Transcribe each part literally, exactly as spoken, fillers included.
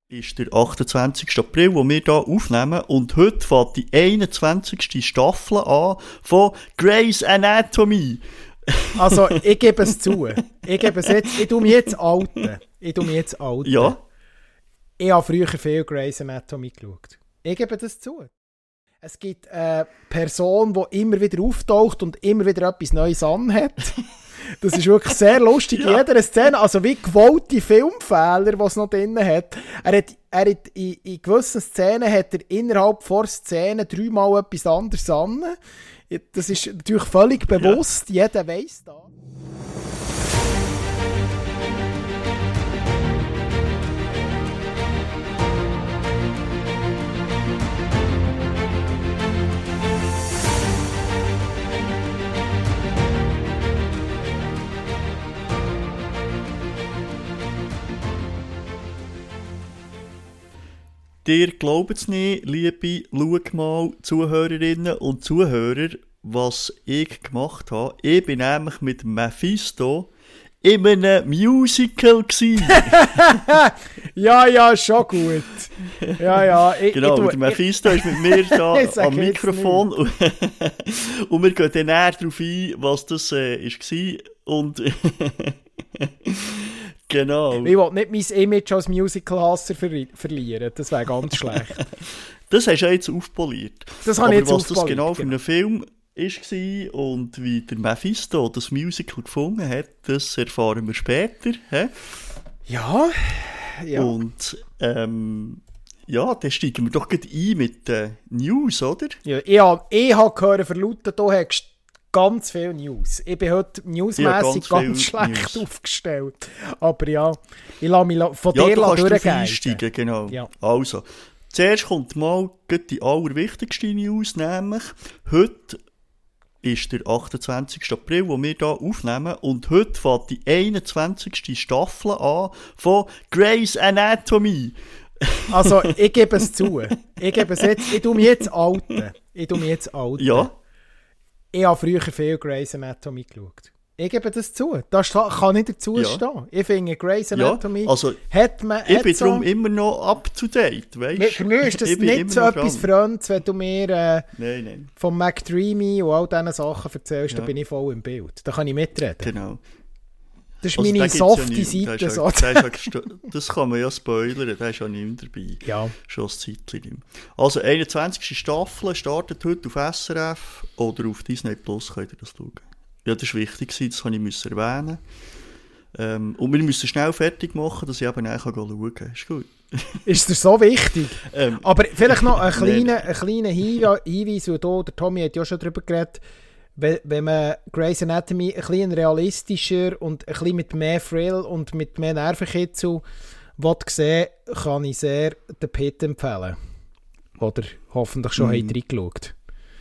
ist der achtundzwanzigster April, wo wir hier aufnehmen. Und heute fängt die einundzwanzigste Staffel an von Grey's Anatomy. Also, ich gebe es zu. Ich gebe es jetzt, ich tue mich jetzt outen. Ich tue mich jetzt outen. Ja. Ich habe früher viel Grey's Anatomy geschaut. Ich gebe das zu. Es gibt eine Person, die immer wieder auftaucht und immer wieder etwas Neues anhat. Das ist wirklich sehr lustig in ja. jeder Szene. Also wie gewollte Filmfehler, die es noch drin hat. Er hat, er hat in, in gewissen Szenen hat er innerhalb vor Szenen dreimal etwas anderes an. Das ist natürlich völlig bewusst. Ja. Jeder weiss das. Ihr glaubt es nicht, liebe Schau mal Zuhörerinnen und Zuhörer, was ich gemacht habe. Ich bin nämlich mit Mephisto in einem Musical gsi. Ja, ja, schon gut. Ja, ja. Ich, genau, ich, der Mephisto ist mit mir da am Mikrofon. Und, und wir gehen dann näher darauf ein, was das äh, war. Und genau. Ich will nicht mein Image als Musical-Hasser ver- verlieren. Das wäre ganz schlecht. Das hast du ja jetzt aufpoliert. Das habe ich jetzt Aber was aufpoliert, das genau für einen Film war und wie der Mephisto das Musical gefunden hat, das erfahren wir später. He? Ja, ja. Und ähm, ja, dann steigen wir doch gleich ein mit den News, oder? Ja, ich habe ich hab gehört, verlauten, du hast ganz viel News. Ich bin heute newsmässig ja, ganz, ganz schlecht News. aufgestellt. Aber ja, ich lasse mich von ja, dir du kannst einsteigen. Genau. Ja. Also, zuerst kommt mal die allerwichtigste News, nämlich heute ist der achtundzwanzigster April, wo wir hier aufnehmen. Und heute fängt die einundzwanzigste Staffel an von Grey's Anatomy. Also, ich gebe es zu. Ich gebe es jetzt, ich tue mich jetzt outen. Ich tue mich jetzt outen. Ja. Ich habe früher viel Grey's Anatomy geschaut. Ich gebe das zu. Das kann ich dazu ja. stehen. Ich finde, Grey's Anatomy ja, also, hat man... Ich hat bin so, darum immer noch up to date, weißt du? Für mich ist das nicht so etwas Fremdes, wenn du mir äh, nein, nein. von McDreamy und all diesen Sachen erzählst, ja. da bin ich voll im Bild. Da kann ich mitreden. Genau. Das ist also, meine softe ja Seite. Ja, so. ja, das kann man ja spoilern, da ist ja nicht mehr dabei. Ja. Schon ein Zeitchen nicht mehr. Also, einundzwanzigste Staffel startet heute auf S R F oder auf Disney Plus, könnt ihr das schauen. Ja, das war wichtig, das musste ich erwähnen. Ähm, und wir müssen schnell fertig machen, dass ich eben auch schauen kann. Ist gut. Ist das so wichtig? ähm, Aber vielleicht noch ein kleiner, ein kleiner Hinweis, weil da, der Tommy hat ja schon darüber geredet, wenn man Grey's Anatomy ein bisschen realistischer und ein bisschen mit mehr Thrill und mit mehr Nervenkitzel sehen will, kann ich sehr den Pitt empfehlen. Oder hoffentlich schon mm. reingeschaut.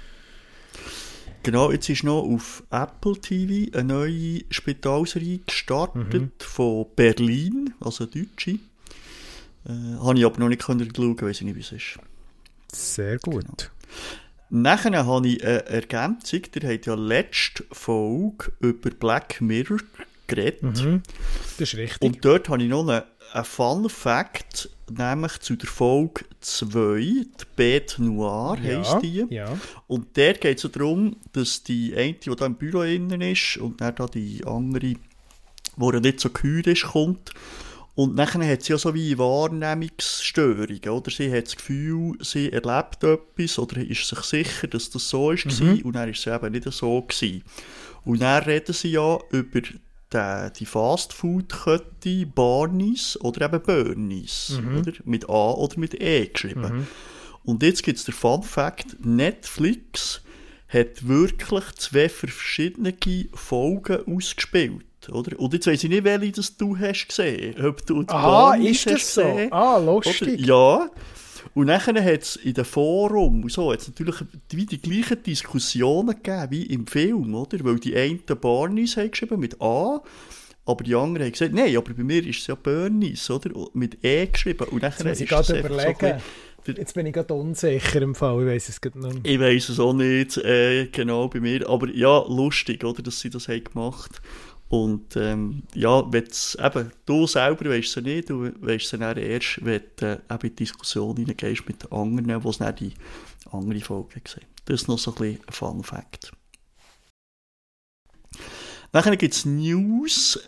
Genau, jetzt ist noch auf Apple T V eine neue Spitalserie gestartet mhm. von Berlin, also eine deutsche. Äh, habe ich aber noch nicht schauen, weiß ich nicht, wie es ist. Sehr gut. Genau. Nachher habe ich eine Ergänzung. Ihr habt ja letzte Folge über Black Mirror geredet. Mhm. Das ist richtig. Und dort habe ich noch einen, einen Fun Fact, nämlich zu der Folge zwei, die Bête Noire ja, heisst die. Ja. Und der geht es darum, dass die eine, die da im Büro innen ist, und dann da die andere, die nicht so geheuer ist, kommt. Und nachher hat sie ja so wie Wahrnehmungsstörungen, oder? Sie hat das Gefühl, sie erlebt etwas oder ist sich sicher, dass das so war, mhm. und dann ist es eben nicht so gewesen. Und dann reden sie ja über die, die Fastfood-Kette Barneys oder eben Bernies, mhm. oder? Mit A oder mit E geschrieben. Mhm. Und jetzt gibt es den Fun Fact, Netflix hat wirklich zwei verschiedene Folgen ausgespielt. Oder? Und jetzt weiss ich nicht, welche das du hast gesehen. Ob du die ah, Barneys ist das hast so? Gesehen, ah, lustig. Oder? Ja. Und dann hat es in den Forum und so, hat's natürlich wie die gleichen Diskussionen gegeben wie im Film, oder? Weil die einen Barneys haben geschrieben mit A, aber die anderen haben gesagt, nein, aber bei mir ist es ja Bernies, oder? Mit E geschrieben. Und dann jetzt muss ich gerade überlegen. So jetzt bin ich gerade unsicher im Fall, ich weiss es gerade noch. Ich weiss es auch nicht, äh, genau bei mir. Aber ja, lustig, oder, dass sie das haben gemacht haben. Und ähm, ja, wenn's, eben, du selber weisst es nicht, du weisst es dann erst, wenn du äh, eben in die Diskussion hineingehst mit den anderen, die es dann die andere Folge gesehen haben. Das ist noch so ein bisschen ein Fun Fact. Dann gibt es News.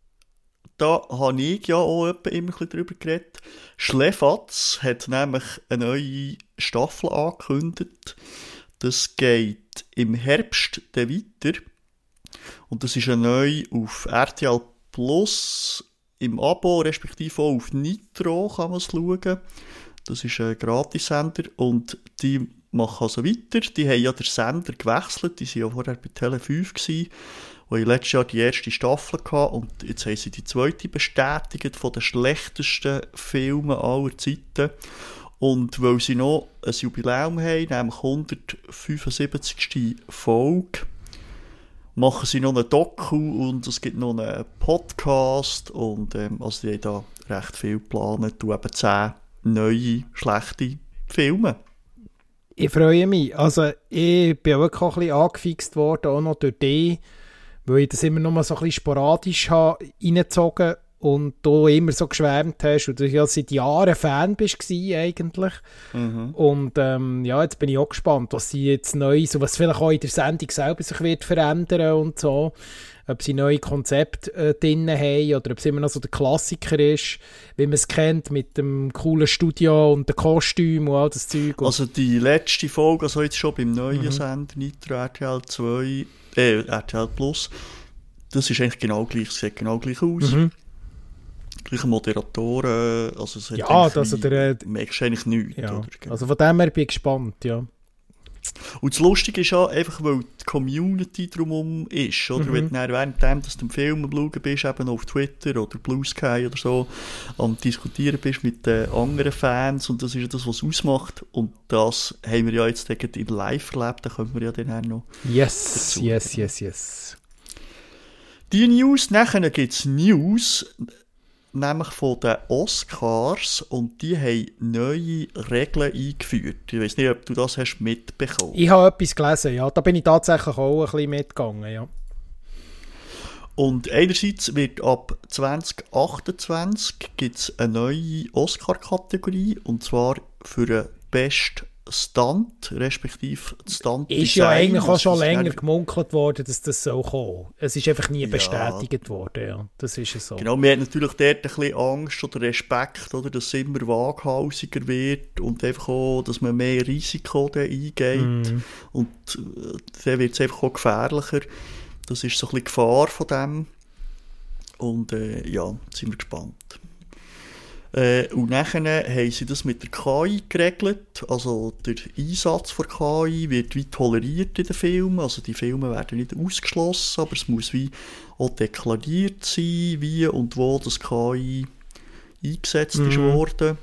Da habe ich ja auch immer ein bisschen drüber geredet. Schläfatz hat nämlich eine neue Staffel angekündigt. Das geht im Herbst dann weiter. Und das ist neu auf R T L Plus im Abo, respektive auch auf Nitro kann man es schauen. Das ist ein Gratissender und die machen also weiter. Die haben ja den Sender gewechselt, die waren ja vorher bei Tele fünf gewesen, wo ich letztes Jahr die erste Staffel hatte und jetzt haben sie die zweite bestätigt von den schlechtesten Filmen aller Zeiten. Und weil sie noch ein Jubiläum haben, nämlich hundertfünfundsiebzigste Folge, machen sie noch einen Doku und es gibt noch einen Podcast und ähm, also die haben da recht viel geplant und eben zehn neue, schlechte Filme. Ich freue mich. Also ich bin wirklich auch ein bisschen angefixt worden, auch noch durch dich, weil ich das immer noch mal so ein bisschen sporadisch habe reingezogen und du immer so geschwärmt hast und du ja seit Jahren Fan bist gewesen, eigentlich. Mhm. Und ähm, ja, jetzt bin ich auch gespannt, was sie jetzt neu, so was vielleicht auch in der Sendung selber sich wird verändern und so. Ob sie neue Konzepte äh, drin haben oder ob es immer noch so der Klassiker ist, wie man es kennt, mit dem coolen Studio und dem Kostüm und all das Zeug. Also die letzte Folge, also jetzt schon beim neuen mhm. Sender, Nitro R T L zwei, äh, R T L Plus, das ist eigentlich genau gleich, es sieht genau gleich aus. Mhm. Gleiche Moderatoren, also es hat ja, also der, merkst du eigentlich nichts. Ja. Oder? Genau. Also von dem her bin ich gespannt, ja. Und das Lustige ist ja einfach, weil die Community drumherum ist, oder? Mhm. Wenn du dann währenddem, dass du im Film am Schauen bist, eben auf Twitter oder Blue Sky oder so, am Diskutieren bist mit den anderen Fans und das ist ja das, was es ausmacht und das haben wir ja jetzt in live erlebt, da können wir ja dann auch noch Yes, dazu. yes, yes, yes. Die News, nachher gibt es News, nämlich von den Oscars und die haben neue Regeln eingeführt. Ich weiss nicht, ob du das hast mitbekommen. Ich habe etwas gelesen, ja. Da bin ich tatsächlich auch ein bisschen mitgegangen, ja. Und einerseits wird ab zwanzig achtundzwanzig gibt's eine neue Oscar-Kategorie und zwar für den besten Stunt, respektive Stunt-Design. Ist ja eigentlich auch schon länger gemunkelt worden, dass das so kommen. Es ist einfach nie ja. bestätigt worden, ja. Das ist ja so. Genau, man hat natürlich dort ein bisschen Angst oder Respekt, oder, dass es immer waghausiger wird und einfach auch, dass man mehr Risiko da eingeht. Mm. Und äh, dann wird es einfach auch gefährlicher. Das ist so ein bisschen die Gefahr von dem. Und äh, ja, sind wir gespannt. Äh, und nachher haben sie das mit der K I geregelt, also der Einsatz von K I wird wie toleriert in den Filmen, also die Filme werden nicht ausgeschlossen, aber es muss wie auch deklariert sein, wie und wo das K I eingesetzt mhm. ist worden.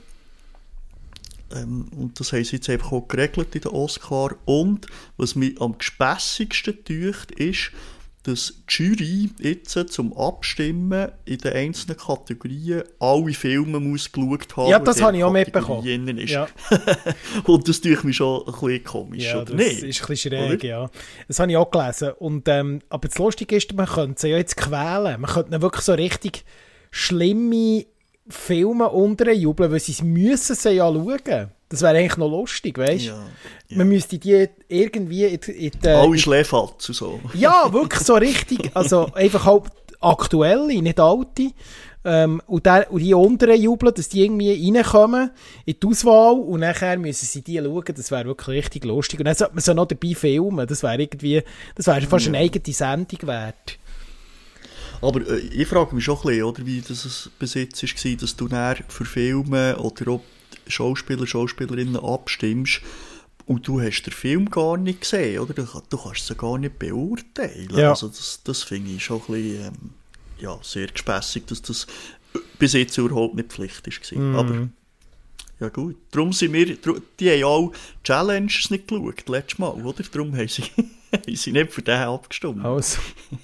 Ähm, und das haben sie jetzt einfach auch geregelt in den Oscar. Und was mich am gespässigsten dünkt, ist, dass die Jury jetzt zum Abstimmen in den einzelnen Kategorien alle Filme muss geschaut haben. Ja, das habe ich auch mitbekommen. Ja. Und das tue ich mich schon ein bisschen komisch, ja, oder das nicht? ist ein bisschen schräg, oder? Ja. Das habe ich auch gelesen. Und, ähm, aber das Lustige ist, man könnte sie ja jetzt quälen. Man könnte wirklich so richtig schlimme Filme unterjubeln, weil sie müssen sie ja schauen. Das wäre eigentlich noch lustig, weißt du? Ja, ja. Man müsste die irgendwie... In, in, in, alle Schläferz und so. Ja, wirklich so richtig. Also einfach halt aktuelle, nicht alte. Ähm, und, der, und die unteren jubeln, dass die irgendwie reinkommen in die Auswahl und nachher müssen sie die schauen. Das wäre wirklich richtig lustig. Und dann sollte man so noch dabei filmen. Das wäre irgendwie... Das wäre fast ja. eine eigene Sendung wert. Aber äh, ich frage mich schon ein bisschen, oder, wie das bis jetzt war, dass du dann für Filme oder auch Schauspieler, Schauspielerinnen abstimmst und du hast den Film gar nicht gesehen, oder? Du, du kannst es gar nicht beurteilen. Ja. Also das, das finde ich schon ein bisschen, ähm, ja, sehr gespässig, dass das bis jetzt überhaupt nicht Pflicht war. Mhm. Aber ja gut, darum sind wir, die haben auch Challenges nicht geschaut, letztes Mal, oder? Darum haben sie, haben sie nicht für den abgestimmt. Also.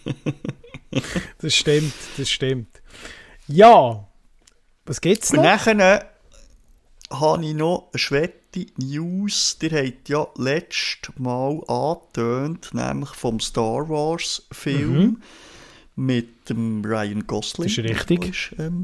Das stimmt, das stimmt. Ja, was gibt's noch? Und nachher habe ich noch eine schwette News. Ihr habt ja letztes Mal angetönt, nämlich vom Star Wars Film. Mhm. mit dem Ryan Gosling. Das ist richtig. Ist, ähm,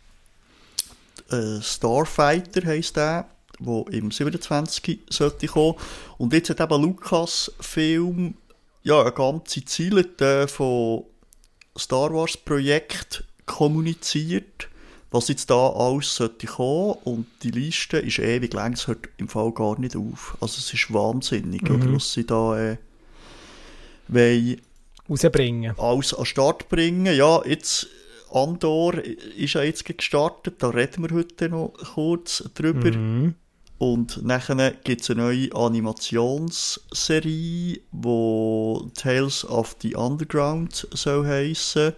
äh, Starfighter heisst der, der im siebenundzwanzig sollte kommen. Und jetzt hat eben Lucasfilm ja, eine ganze Ziele von Star Wars Projekt kommuniziert, was jetzt da alles sollte kommen, und die Liste ist ewig lang, es hört im Fall gar nicht auf. Also es ist wahnsinnig, mhm. oder, was sie da äh, wollen rausbringen. Alles an den Start bringen. Ja, jetzt Andor ist ja jetzt gestartet, da reden wir heute noch kurz drüber. Mhm. Und nachher gibt es eine neue Animationsserie, die Tales of the Underground soll heissen.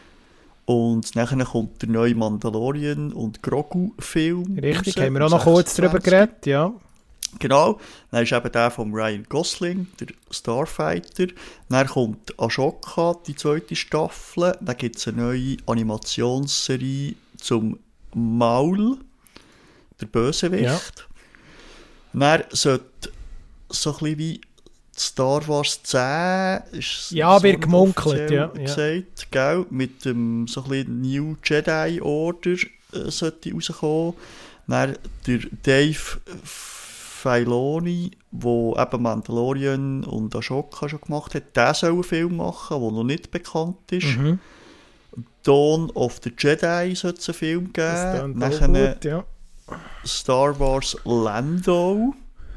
Und nachher kommt der neue Mandalorian und Grogu-Film. Richtig, raus, haben wir auch noch kurz drüber geredet, ja. Genau, dann ist eben der von Ryan Gosling, der Starfighter. Dann kommt Ashoka, die zweite Staffel. Dann gibt es eine neue Animationsserie zum Maul, der Bösewicht. Ja. Dann sollte so ein bisschen wie Star Wars zehn ist ja, so wird gemunkelt, ja, gesagt, ja. Gell? Mit dem so ein bisschen New Jedi Order äh, sollte rauskommen. Dann der Dave Filoni, der eben Mandalorian und Ashoka schon gemacht hat, der soll einen Film machen, der noch nicht bekannt ist. Mhm. Dawn of the Jedi soll es einen Film geben. Nachher gut, ja. Star Wars Lando,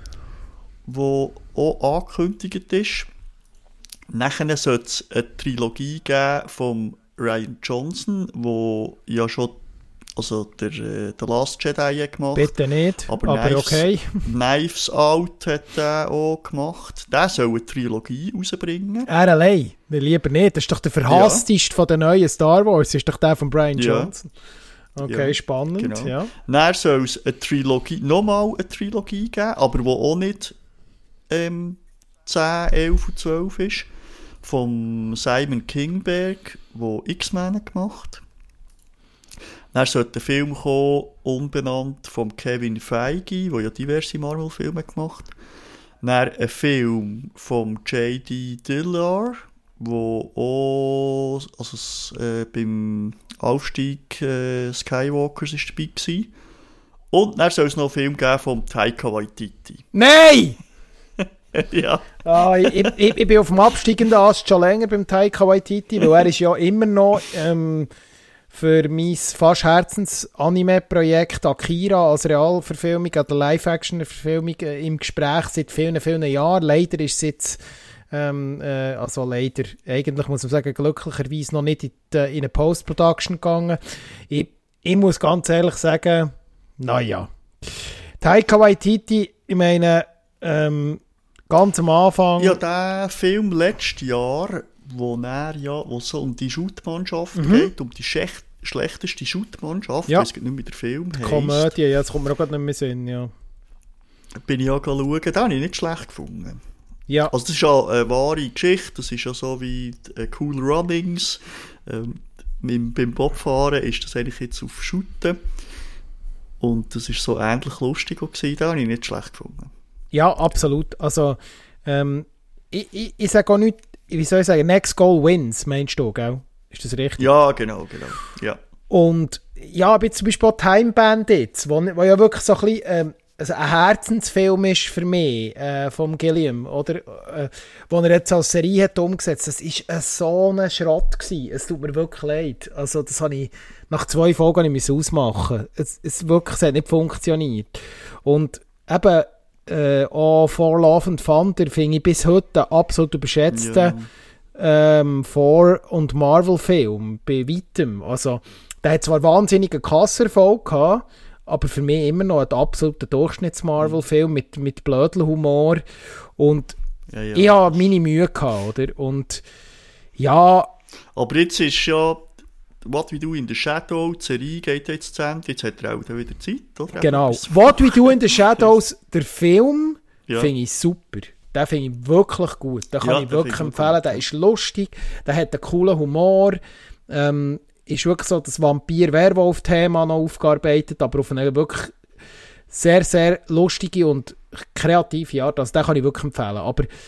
wo auch angekündigt ist. Nachher soll es eine Trilogie geben von Rian Johnson, wo ja schon also der, der Last Jedi gemacht. Bitte nicht, aber, aber Knives, okay. Knives Out hat er auch gemacht. Der soll eine Trilogie rausbringen. Er allein, lieber nicht. Das ist doch der verhassteste ja. von den neuen Star Wars. Das ist doch der von Rian Johnson. Ja. Okay, ja, spannend, genau. Ja. Dann soll es eine Trilogie, nochmal eine Trilogie geben, aber die auch nicht ähm, zehn, elf und zwölf ist, von Simon Kinberg, der X-Men gemacht hat. Dann sollte ein Film kommen, unbenannt, von Kevin Feige, der ja diverse Marvel-Filme gemacht hat. Dann ein Film von J D Dillard, wo auch also, äh, beim Aufstieg äh, Skywalkers ist dabei war. Und dann soll es noch einen Film geben von Taika Waititi. Nein! Ja. Ah, ich, ich, ich bin auf dem absteigenden Ast schon länger beim Taika Waititi, weil er ist ja immer noch ähm, für mein fast Herzens-Anime-Projekt Akira als Realverfilmung oder Live-Action-Verfilmung äh, im Gespräch seit vielen, vielen Jahren. Leider ist es jetzt Ähm, äh, also leider, eigentlich muss man sagen, glücklicherweise noch nicht in, die, in eine Post-Production gegangen. Ich, ich muss ganz ehrlich sagen, naja. Taika Waititi, ich meine, ähm, ganz am Anfang... Ja, der Film letztes Jahr, wo er ja, wo so um die Shootmannschaft mhm. geht, um die Schecht, schlechteste Shootmannschaft, ja. das geht nicht mehr der Film heisst. Komödie, ja, das kommt mir auch gerade nicht mehr Sinn, ja. Bin ich ja schauen, den habe ich nicht schlecht gefunden. Ja. Also das ist ja eine wahre Geschichte, das ist ja so wie äh, Cool Runnings. Ähm, beim, beim Bobfahren ist das eigentlich jetzt auf Shooten. Und das ist so ähnlich lustig gewesen, da habe ich nicht schlecht gefunden. Ja, absolut. Also, ähm, ich, ich, ich sage auch nicht, wie soll ich sagen, next goal wins, meinst du, gell? Ist das richtig? Ja, genau, genau, ja. Und ja, wie zum Beispiel Time Bandits, wo, wo ja wirklich so ein bisschen... Ähm, also ein Herzensfilm ist für mich äh, vom Gilliam, oder? Äh, wo er jetzt als Serie hat umgesetzt. Das war äh, so ein Schrott gewesen. Es tut mir wirklich leid. Also das habe ich nach zwei Folgen nicht ausmachen. Es, es wirklich es hat nicht funktioniert. Und eben äh, auch For Love and Thunder finde ich bis heute absolut überschätzten ja. ähm, For- und Marvel-Film bei weitem. Also der hat zwar wahnsinnigen Kasserfolg gehabt, aber für mich immer noch ein absoluter Durchschnitts-Marvel-Film mit, mit Blödelhumor. Und ja, ja. ich habe meine Mühe gehabt, oder? Und ja... Aber jetzt ist ja What We Do in the Shadow, die Serie geht jetzt zu Ende, jetzt hat er auch wieder Zeit, oder? Genau. What We Do in the Shadows, der Film, ja. finde ich super. Den finde ich wirklich gut. Den kann ja, ich wirklich empfehlen. Der ist lustig, der hat einen coolen Humor. Ähm, ist wirklich so das Vampir-Werwolf-Thema noch aufgearbeitet, aber auf eine wirklich sehr, sehr lustige und kreative Art. Also den kann ich wirklich empfehlen. Aber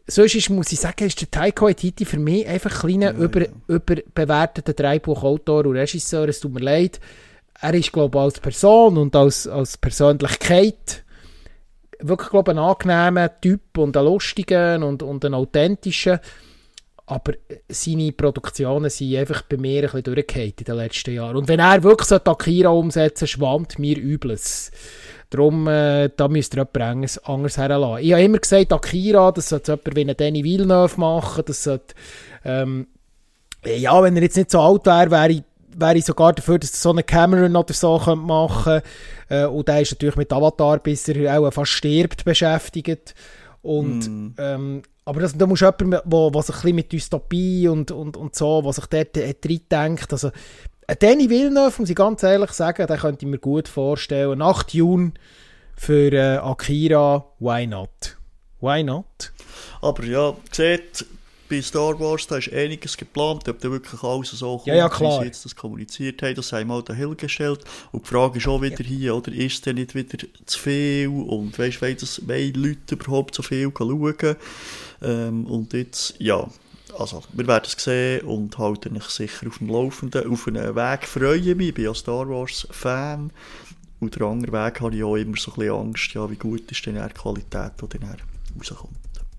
sonst ist, muss ich sagen, ist der Taika Waititi für mich einfach ein kleiner, ja, über, ja. überbewerteter Drehbuchautor und Regisseur. Es tut mir leid. Er ist, glaube ich, als Person und als, als Persönlichkeit wirklich, glaube ich, ein angenehmer Typ und ein lustiger und, und ein authentischer. Aber seine Produktionen sind einfach bei mir ein bisschen durchgefallen in den letzten Jahren. Und wenn er wirklich so Akira umsetzen sollte, schwammt mir Übles. Darum, äh, da müsst ihr jemand anderes herlassen. Ich habe immer gesagt, Akira, das sollte jemand wie einen Denis Villeneuve machen. Das sollte, ähm, ja, wenn er jetzt nicht so alt wäre, wäre ich, wäre ich sogar dafür, dass er so einen Cameron oder so machen könnte. Äh, und der ist natürlich mit Avatar, bis er auch fast stirbt, beschäftigt. Und, mm. ähm, aber das, da muss jemand, der sich ein bisschen mit Dystopie und, und, und so, was sich dort äh, drin denkt, also Denis Villeneuve, muss ich ganz ehrlich sagen, den könnte ich mir gut vorstellen. Nach Dune für äh, Akira, why not? Why not? Aber ja, seht, bei Star Wars, da ist einiges geplant, ob da wirklich alles so kommt, ja, ja, klar. wie sie jetzt das kommuniziert haben, das haben wir halt dahingestellt. Und die Frage ist auch wieder ja. hier, oder ist denn nicht wieder zu viel? Und weißt du, wollen Leute überhaupt so viel schauen? Ähm, und jetzt, ja... Also, wir werden es sehen und halten mich sicher auf dem Laufenden. Auf einen Weg freue ich mich, ich bin ja Star Wars-Fan. Und der andere Weg habe ich auch immer so ein bisschen Angst, ja, wie gut ist denn die Qualität, die dann rauskommt.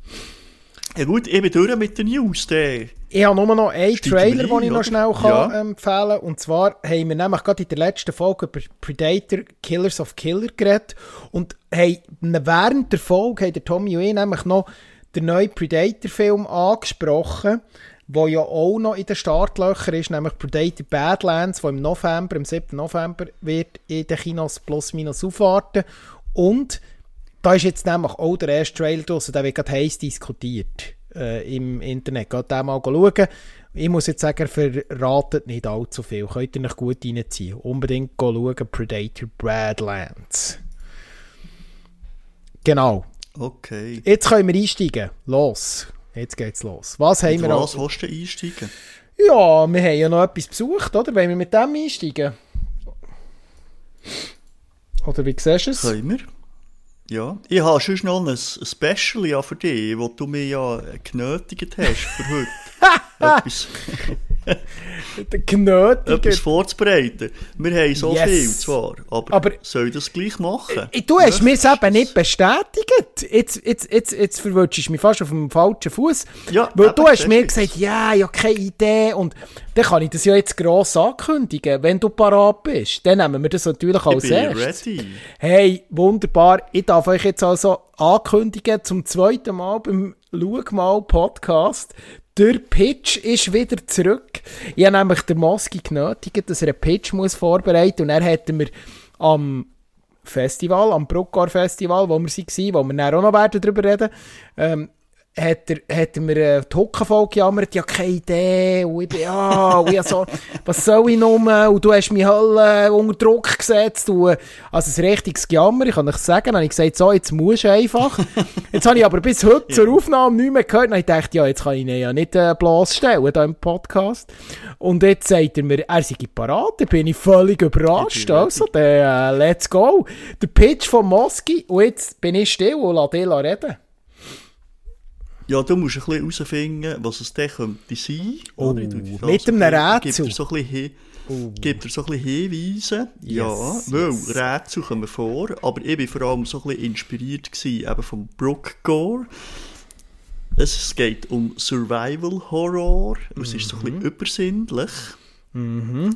Ja gut, ich bin durch mit den News. Dann. Ich habe nur noch einen Trailer, den ich noch schnell kann, ja. empfehlen kann. Und zwar haben wir nämlich gerade in der letzten Folge über Predator Killers of Killer geredet. Und hey, während der Folge haben der Tommy und ich nämlich noch den neuen Predator-Film angesprochen, der ja auch noch in den Startlöchern ist, nämlich Predator Badlands, der im November, am siebten November wird in den Kinos plus minus aufwarten. Und da ist jetzt nämlich auch der erste Trailer draussen, der wird gerade heiß diskutiert äh, im Internet. Geht den mal schauen. Ich muss jetzt sagen, verratet nicht allzu viel. Könnt ihr euch gut reinziehen. Unbedingt schauen, Predator Badlands. Genau. Okay. Jetzt können wir einsteigen. Los. Jetzt geht's los. Was haben wir was willst du einsteigen? Ja, wir haben ja noch etwas besucht, oder? Wollen wir mit dem einsteigen? Oder wie siehst du es? Können wir. Ja. Ich habe schon noch ein Special ja für dich, das du mir ja genötigt hast für heute. etwas, etwas vorzubereiten. Wir haben so yes. viel zwar, aber, aber soll ich das gleich machen? Äh, du hast mir es eben nicht bestätigt. Jetzt, jetzt, jetzt, jetzt verwirrst du mich fast auf dem falschen Fuß. Ja, weil du hast mir gesagt, ja, ich habe keine Idee. Und dann kann ich das ja jetzt gross ankündigen, wenn du parat bist. Dann nehmen wir das natürlich als erstes. Ready. Hey, wunderbar. Ich darf euch jetzt also ankündigen, zum zweiten Mal beim Schau mal Podcast. Der Pitch ist wieder zurück. Ich habe nämlich den Moski genötigt, dass er einen Pitch muss vorbereiten muss. Und dann hätten wir am Festival, am Bruckgar Festival, wo wir waren, wo wir dann auch noch werden darüber reden, ähm, hat er, hat er mir äh, die Hucke voll gejammert, ja, keine Idee, und ich bin, ja, und ich so, was soll ich noch, und du hast mich halt äh, unter Druck gesetzt, und, also ein richtiges Gejammer, ich kann euch sagen, dann habe ich gesagt, so, jetzt musst du einfach. Jetzt habe ich aber bis heute zur Aufnahme nichts mehr gehört, und ich dachte, ja, jetzt kann ich ihn ja nicht äh, bloßstellen, hier im Podcast. Und jetzt sagt er mir, er sei parat, da bin ich völlig überrascht, also, dann, äh, let's go. Der Pitch von Moski, und jetzt bin ich still und lasse dich reden. Ja, du musst ein bisschen herausfinden, was es dann könnte sein. Oh, mit einem Rätsel. Gibt er so ein bisschen, oh. gibt er so ein bisschen Hinweise. Yes, ja, weil yes. Rätsel kommen vor. Aber ich war vor allem so ein bisschen inspiriert gewesen, eben vom Bruckgar. Es geht um Survival Horror. Mhm. Es ist so ein bisschen übersinnlich. Mhm.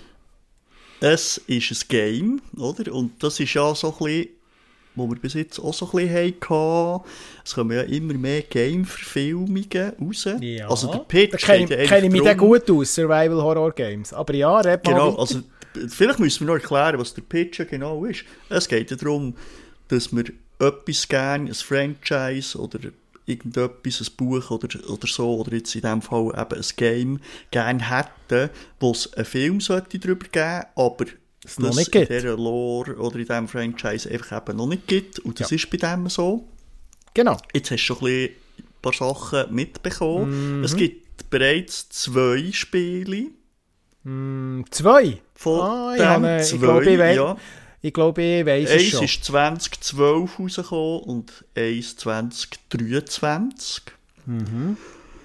Es ist ein Game, oder? Und das ist ja so ein bisschen, wo wir bis jetzt auch so ein bisschen hatten. Es kommen ja immer mehr Game-Verfilmungen raus. Ja. Also der Pitch da kenne kenn ich mich dann gut aus, Survival-Horror-Games. Aber ja, red mal. Genau, also vielleicht müssen wir noch erklären, was der Pitch genau ist. Es geht ja darum, dass wir etwas gerne, ein Franchise oder irgendetwas, ein Buch oder, oder so, oder jetzt in diesem Fall eben ein Game, gerne hätten, wo es einen Film sollte darüber geben, aber es das in dieser Lore oder in diesem Franchise einfach eben noch nicht gibt. Und das ja. ist bei dem so. Genau. Jetzt hast du schon ein, ein paar Sachen mitbekommen. Mhm. Es gibt bereits zwei Spiele. Mm, zwei? Von ah, dem habe, zwei, ich glaube, ich, we- ja. ich, glaube, ich weiss es schon. Eins ist zwanzig zwölf rausgekommen und eins zwanzig dreiundzwanzig. Mhm.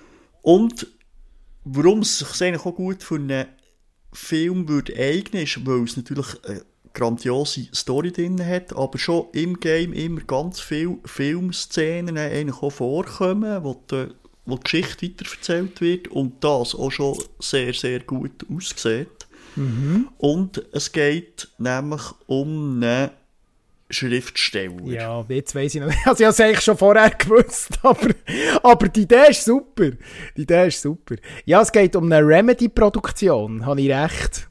Und warum es sich eigentlich auch gut für einen Film würde eignen, ist, weil es natürlich eine grandiose Story drin hat, aber schon im Game immer ganz viele Filmszenen eigentlich auch vorkommen, wo die, wo die Geschichte weiterverzählt wird und das auch schon sehr, sehr gut aussieht. Mhm. Und es geht nämlich um einen Schriftsteller. Ja, jetzt weiss ich noch nicht. Also ich habe es eigentlich schon vorher gewusst, aber, aber die Idee ist super. Die Idee ist super. Ja, es geht um eine Remedy-Produktion, habe ich recht.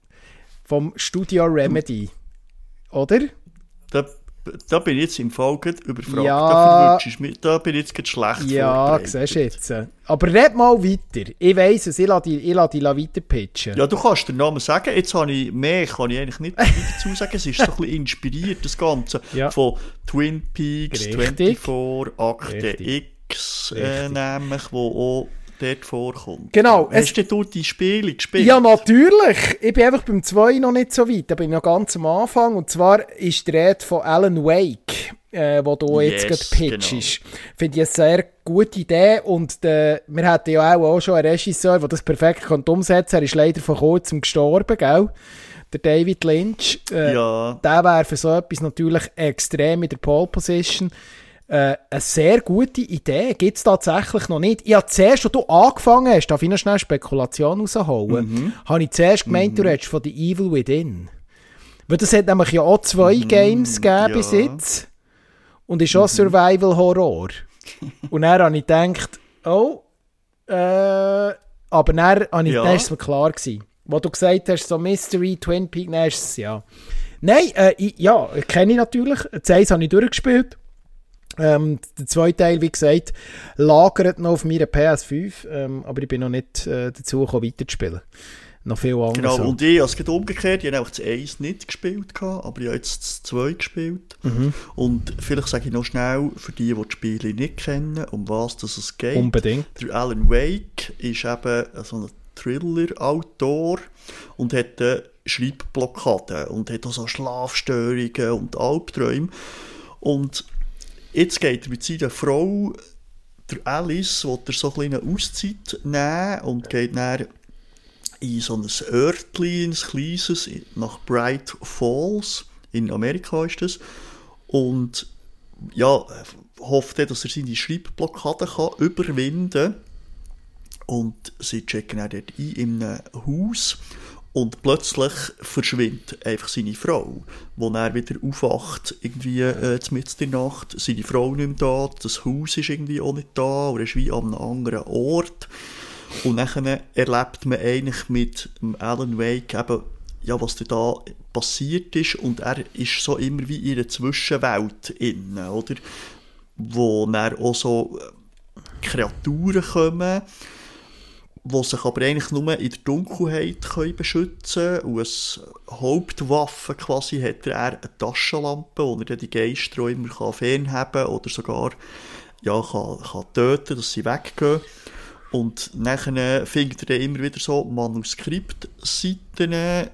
Vom Studio Remedy. Oder? Da, da bin ich jetzt im Fall überfragt. Ja, da, mich, da bin ich jetzt gerade schlecht ja, siehst du jetzt. Aber red mal weiter. Ich weiss es, ich lasse dich, ich lasse dich weiter pitchen. Ja, du kannst den Namen sagen. Jetzt habe ich mehr, kann ich eigentlich nicht dazu sagen. Es ist so ein bisschen inspiriert, das Ganze. Ja. Von Twin Peaks, Richtig. vierundzwanzig, Akte X, äh, nämlich, wo auch dort vorkommt. Genau. Hast es, du die Spiele gespielt? Ja, natürlich. Ich bin einfach beim zwei noch nicht so weit. Da bin ich noch ganz am Anfang. Und zwar ist die Rede von Alan Wake, äh, wo du yes, jetzt gerade pitchst. Genau. Finde ich eine sehr gute Idee. Und äh, wir hatten ja auch, auch schon einen Regisseur, der das perfekt umsetzen kann. Er ist leider vor kurzem gestorben, gell? Der David Lynch. Äh, ja. Der wäre für so etwas natürlich extrem in der Pole Position. Äh, eine sehr gute Idee. Gibt es tatsächlich noch nicht. Ich habe zuerst, als du angefangen hast, darf ich noch schnell Spekulation rausholen, Mhm. habe ich zuerst gemeint, Mhm. du redest von The Evil Within. Weil das hat nämlich ja auch zwei Mhm, Games gegeben ja. bis jetzt. Und ist auch Mhm. Survival-Horror. Und dann habe ich gedacht, oh, äh, aber dann, habe ich, Ja. dann war es mir klar gewesen. Wo du gesagt hast, so Mystery, Twin Peaks, dann ist es, ja. Nein, äh, ich, ja, kenne ich natürlich. Das eins habe ich durchgespielt. Ähm, der zweite Teil, wie gesagt, lagert noch auf meiner P S fünf, ähm, aber ich bin noch nicht äh, dazu gekommen, weiterzuspielen. Noch viel anderes. Genau, so. und ich habe es gerade umgekehrt. Ich habe auch das eins nicht gespielt, aber ich habe jetzt das zwei gespielt. Mhm. Und vielleicht sage ich noch schnell, für die, die die Spiele nicht kennen, um was das es geht. Unbedingt. Der Alan Wake ist eben so ein Thriller-Autor und hat eine Schreibblockade und hat auch so Schlafstörungen und Albträume. Und jetzt geht er mit seiner Frau, der Alice, will er so eine kleine Auszeit nehmen und geht dann in so ein Örtchen, ein kleines, nach Bright Falls, in Amerika ist das, und ja, hofft er, dass er seine Schreibblockade kann überwinden kann. Und sie checken dann dort ein in einem Haus und plötzlich verschwindet einfach seine Frau, wo er wieder aufwacht, irgendwie äh, mitten in der Nacht, seine Frau nicht mehr da, das Haus ist irgendwie auch nicht da, oder ist wie an einem anderen Ort. Und dann erlebt man eigentlich mit Alan Wake eben, ja, was da passiert ist, und er ist so immer wie in einer Zwischenwelt inne, oder? Wo dann auch so Kreaturen kommen, die sich aber eigentlich nur in der Dunkelheit können beschützen können. Und als Hauptwaffe quasi hat er eine Taschenlampe, wo er dann die Geister auch immer fernhalten kann oder sogar ja, kann, kann töten, dass sie weggehen. Und dann findet er dann immer wieder so Manuskriptseiten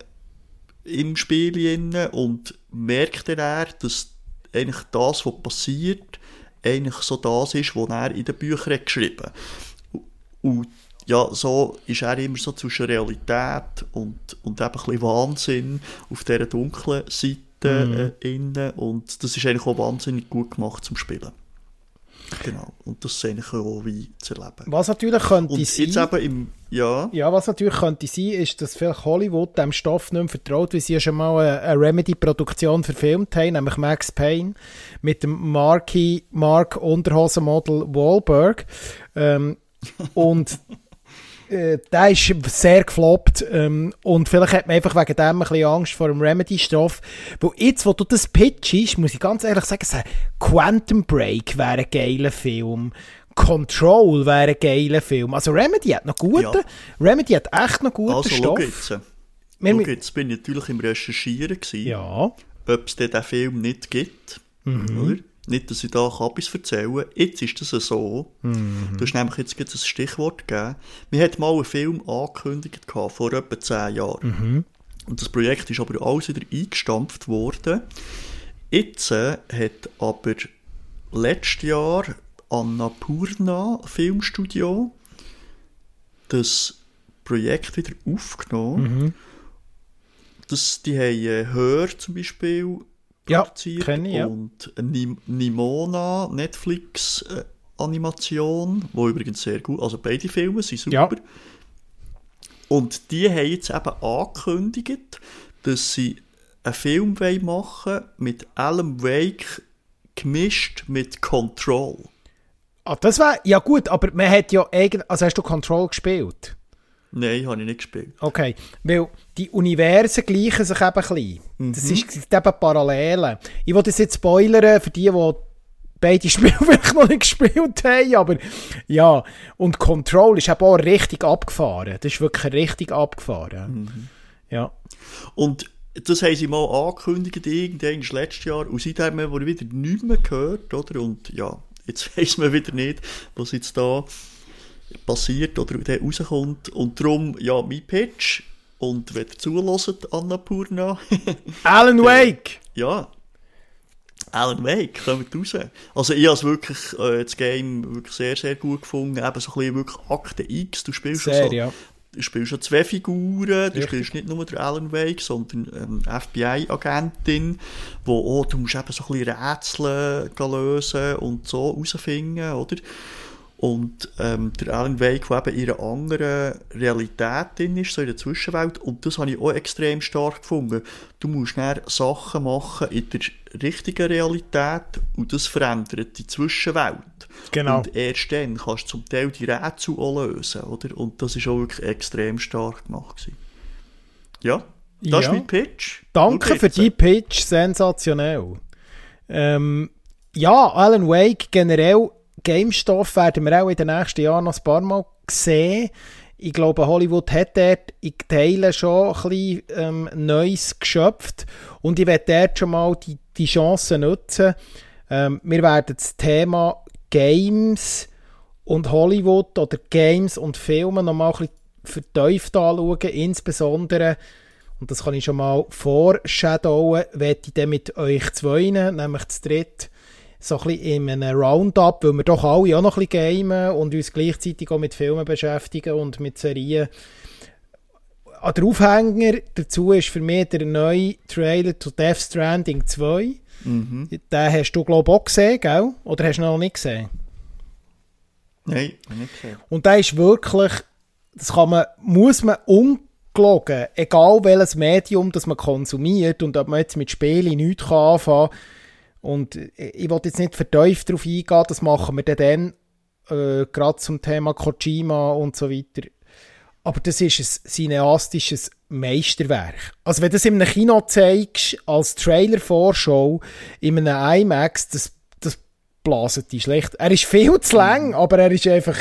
im Spiel und merkt dann, dass eigentlich das, was passiert, eigentlich so das ist, was er in den Büchern hat geschrieben hat. Und ja, so ist er immer so zwischen Realität und, und eben ein bisschen Wahnsinn auf dieser dunklen Seite Mhm. äh, innen. Und das ist eigentlich auch wahnsinnig gut gemacht zum Spielen. Genau. Und das ist eigentlich auch wie zu erleben. Was natürlich könnte Und sein, jetzt eben im, ja, ja, was natürlich könnte sein, ist, dass vielleicht Hollywood dem Stoff nicht mehr vertraut, weil sie ja schon mal eine, eine Remedy-Produktion verfilmt haben, nämlich Max Payne, mit dem Marky Mark Unterhosenmodel Wahlberg. Ähm, und äh, der ist sehr gefloppt, ähm, und vielleicht hat man einfach wegen dem ein bisschen Angst vor dem Remedy-Stoff. Weil jetzt, wo du das pitchst, muss ich ganz ehrlich sagen, so Quantum Break wäre ein geiler Film. Control wäre ein geiler Film. Also Remedy hat noch gute, Ja. Remedy hat echt noch guten also schau Stoff. jetzt. Wir- Schau jetzt, bin ich natürlich im Recherchieren gewesen, Ja. ob es den Film nicht gibt. Mhm. Oder? Nicht, dass ich da etwas erzählen kann. Jetzt ist das so. Mhm. Du hast nämlich jetzt gerade ein Stichwort gegeben. Wir hatten mal einen Film angekündigt gehabt, vor etwa zehn Jahren. Mhm. Und das Projekt ist aber alles wieder eingestampft worden. Jetzt äh, hat aber letztes Jahr Annapurna Filmstudio das Projekt wieder aufgenommen. Mhm. Das, die haben äh, Hör zum Beispiel produziert, ja, ich, ja. und Nim- Nimona Netflix äh, Animation, wo übrigens sehr gut, also beide Filme sind super. Ja. Und die haben jetzt eben angekündigt, dass sie einen Film machen wollen mit Alan Wake gemischt mit Control. Ah, das war ja gut, aber man hat ja eigentlich, also hast du Control gespielt? Nein, habe ich nicht gespielt. Okay, weil die Universen gleichen sich eben ein bisschen. Mhm. Das ist eben Parallelen. Ich will das jetzt spoilern für die, die beide Spiele vielleicht noch nicht gespielt haben, aber ja, und Control ist eben auch richtig abgefahren. Das ist wirklich richtig abgefahren. Mhm. Ja. Und das haben sie mal angekündigt, irgendwann letztes Jahr, und seitdem haben wir wieder nichts mehr gehört, oder? Und ja, jetzt weiss man wieder nicht, was jetzt da passiert oder der rauskommt. Und darum, ja, mein Pitch, und wenn ihr zuhört, Annapurna. Alan Wake! Ja. Alan Wake, kommt raus. Also ich habe es wirklich, äh, das Game wirklich sehr, sehr gut gefunden. Eben so ein bisschen wirklich Akte X. Du spielst sehr, so, ja. Du spielst schon zwei Figuren. Du Richtig. Spielst nicht nur den Alan Wake, sondern ähm, F B I-Agentin, wo oh, du musst eben so ein bisschen Rätsel lösen und so herausfinden, oder? Und ähm, der Alan Wake, der eben in einer anderen Realität drin ist, so in der Zwischenwelt. Und das habe ich auch extrem stark gefunden. Du musst dann Sachen machen in der richtigen Realität und das verändert die Zwischenwelt. Genau. Und erst dann kannst du zum Teil die Rätsel auch lösen, oder? Und das war auch wirklich extrem stark gemacht gewesen. Ja, das ja. ist mein Pitch. Danke für deinen Pitch, sensationell. Ähm, ja, Alan Wake generell, Game-Stoff werden wir auch in den nächsten Jahren noch ein paar Mal sehen. Ich glaube, Hollywood hat dort in Teilen schon ein bisschen ähm, Neues geschöpft und ich werde dort schon mal die, die Chance nutzen. Ähm, wir werden das Thema Games und Hollywood oder Games und Filme noch mal ein bisschen vertieft anschauen, insbesondere, und das kann ich schon mal foreshadowen, werde ich dann mit euch zwei, nämlich das dritte, so ein bisschen in einem Roundup, weil wir doch alle auch noch ein bisschen gamen und uns gleichzeitig auch mit Filmen beschäftigen und mit Serien. An der Aufhänger dazu ist für mich der neue Trailer zu Death Stranding zwei. Mhm. Den hast du, glaube ich, auch gesehen, gell? Oder hast du ihn noch nicht gesehen? Nein, nicht gesehen. Und der ist wirklich, das kann man, muss man ungelogen, egal welches Medium das man konsumiert und ob man jetzt mit Spielen nichts anfangen kann. Und ich will jetzt nicht vertieft darauf eingehen, das machen wir dann, äh, gerade zum Thema Kojima und so weiter. Aber das ist ein cineastisches Meisterwerk. Also wenn du das in einem Kino zeigst, als Trailer-Vorschau, in einem IMAX, das, das blaset dich schlecht. Er ist viel zu lang, aber er ist einfach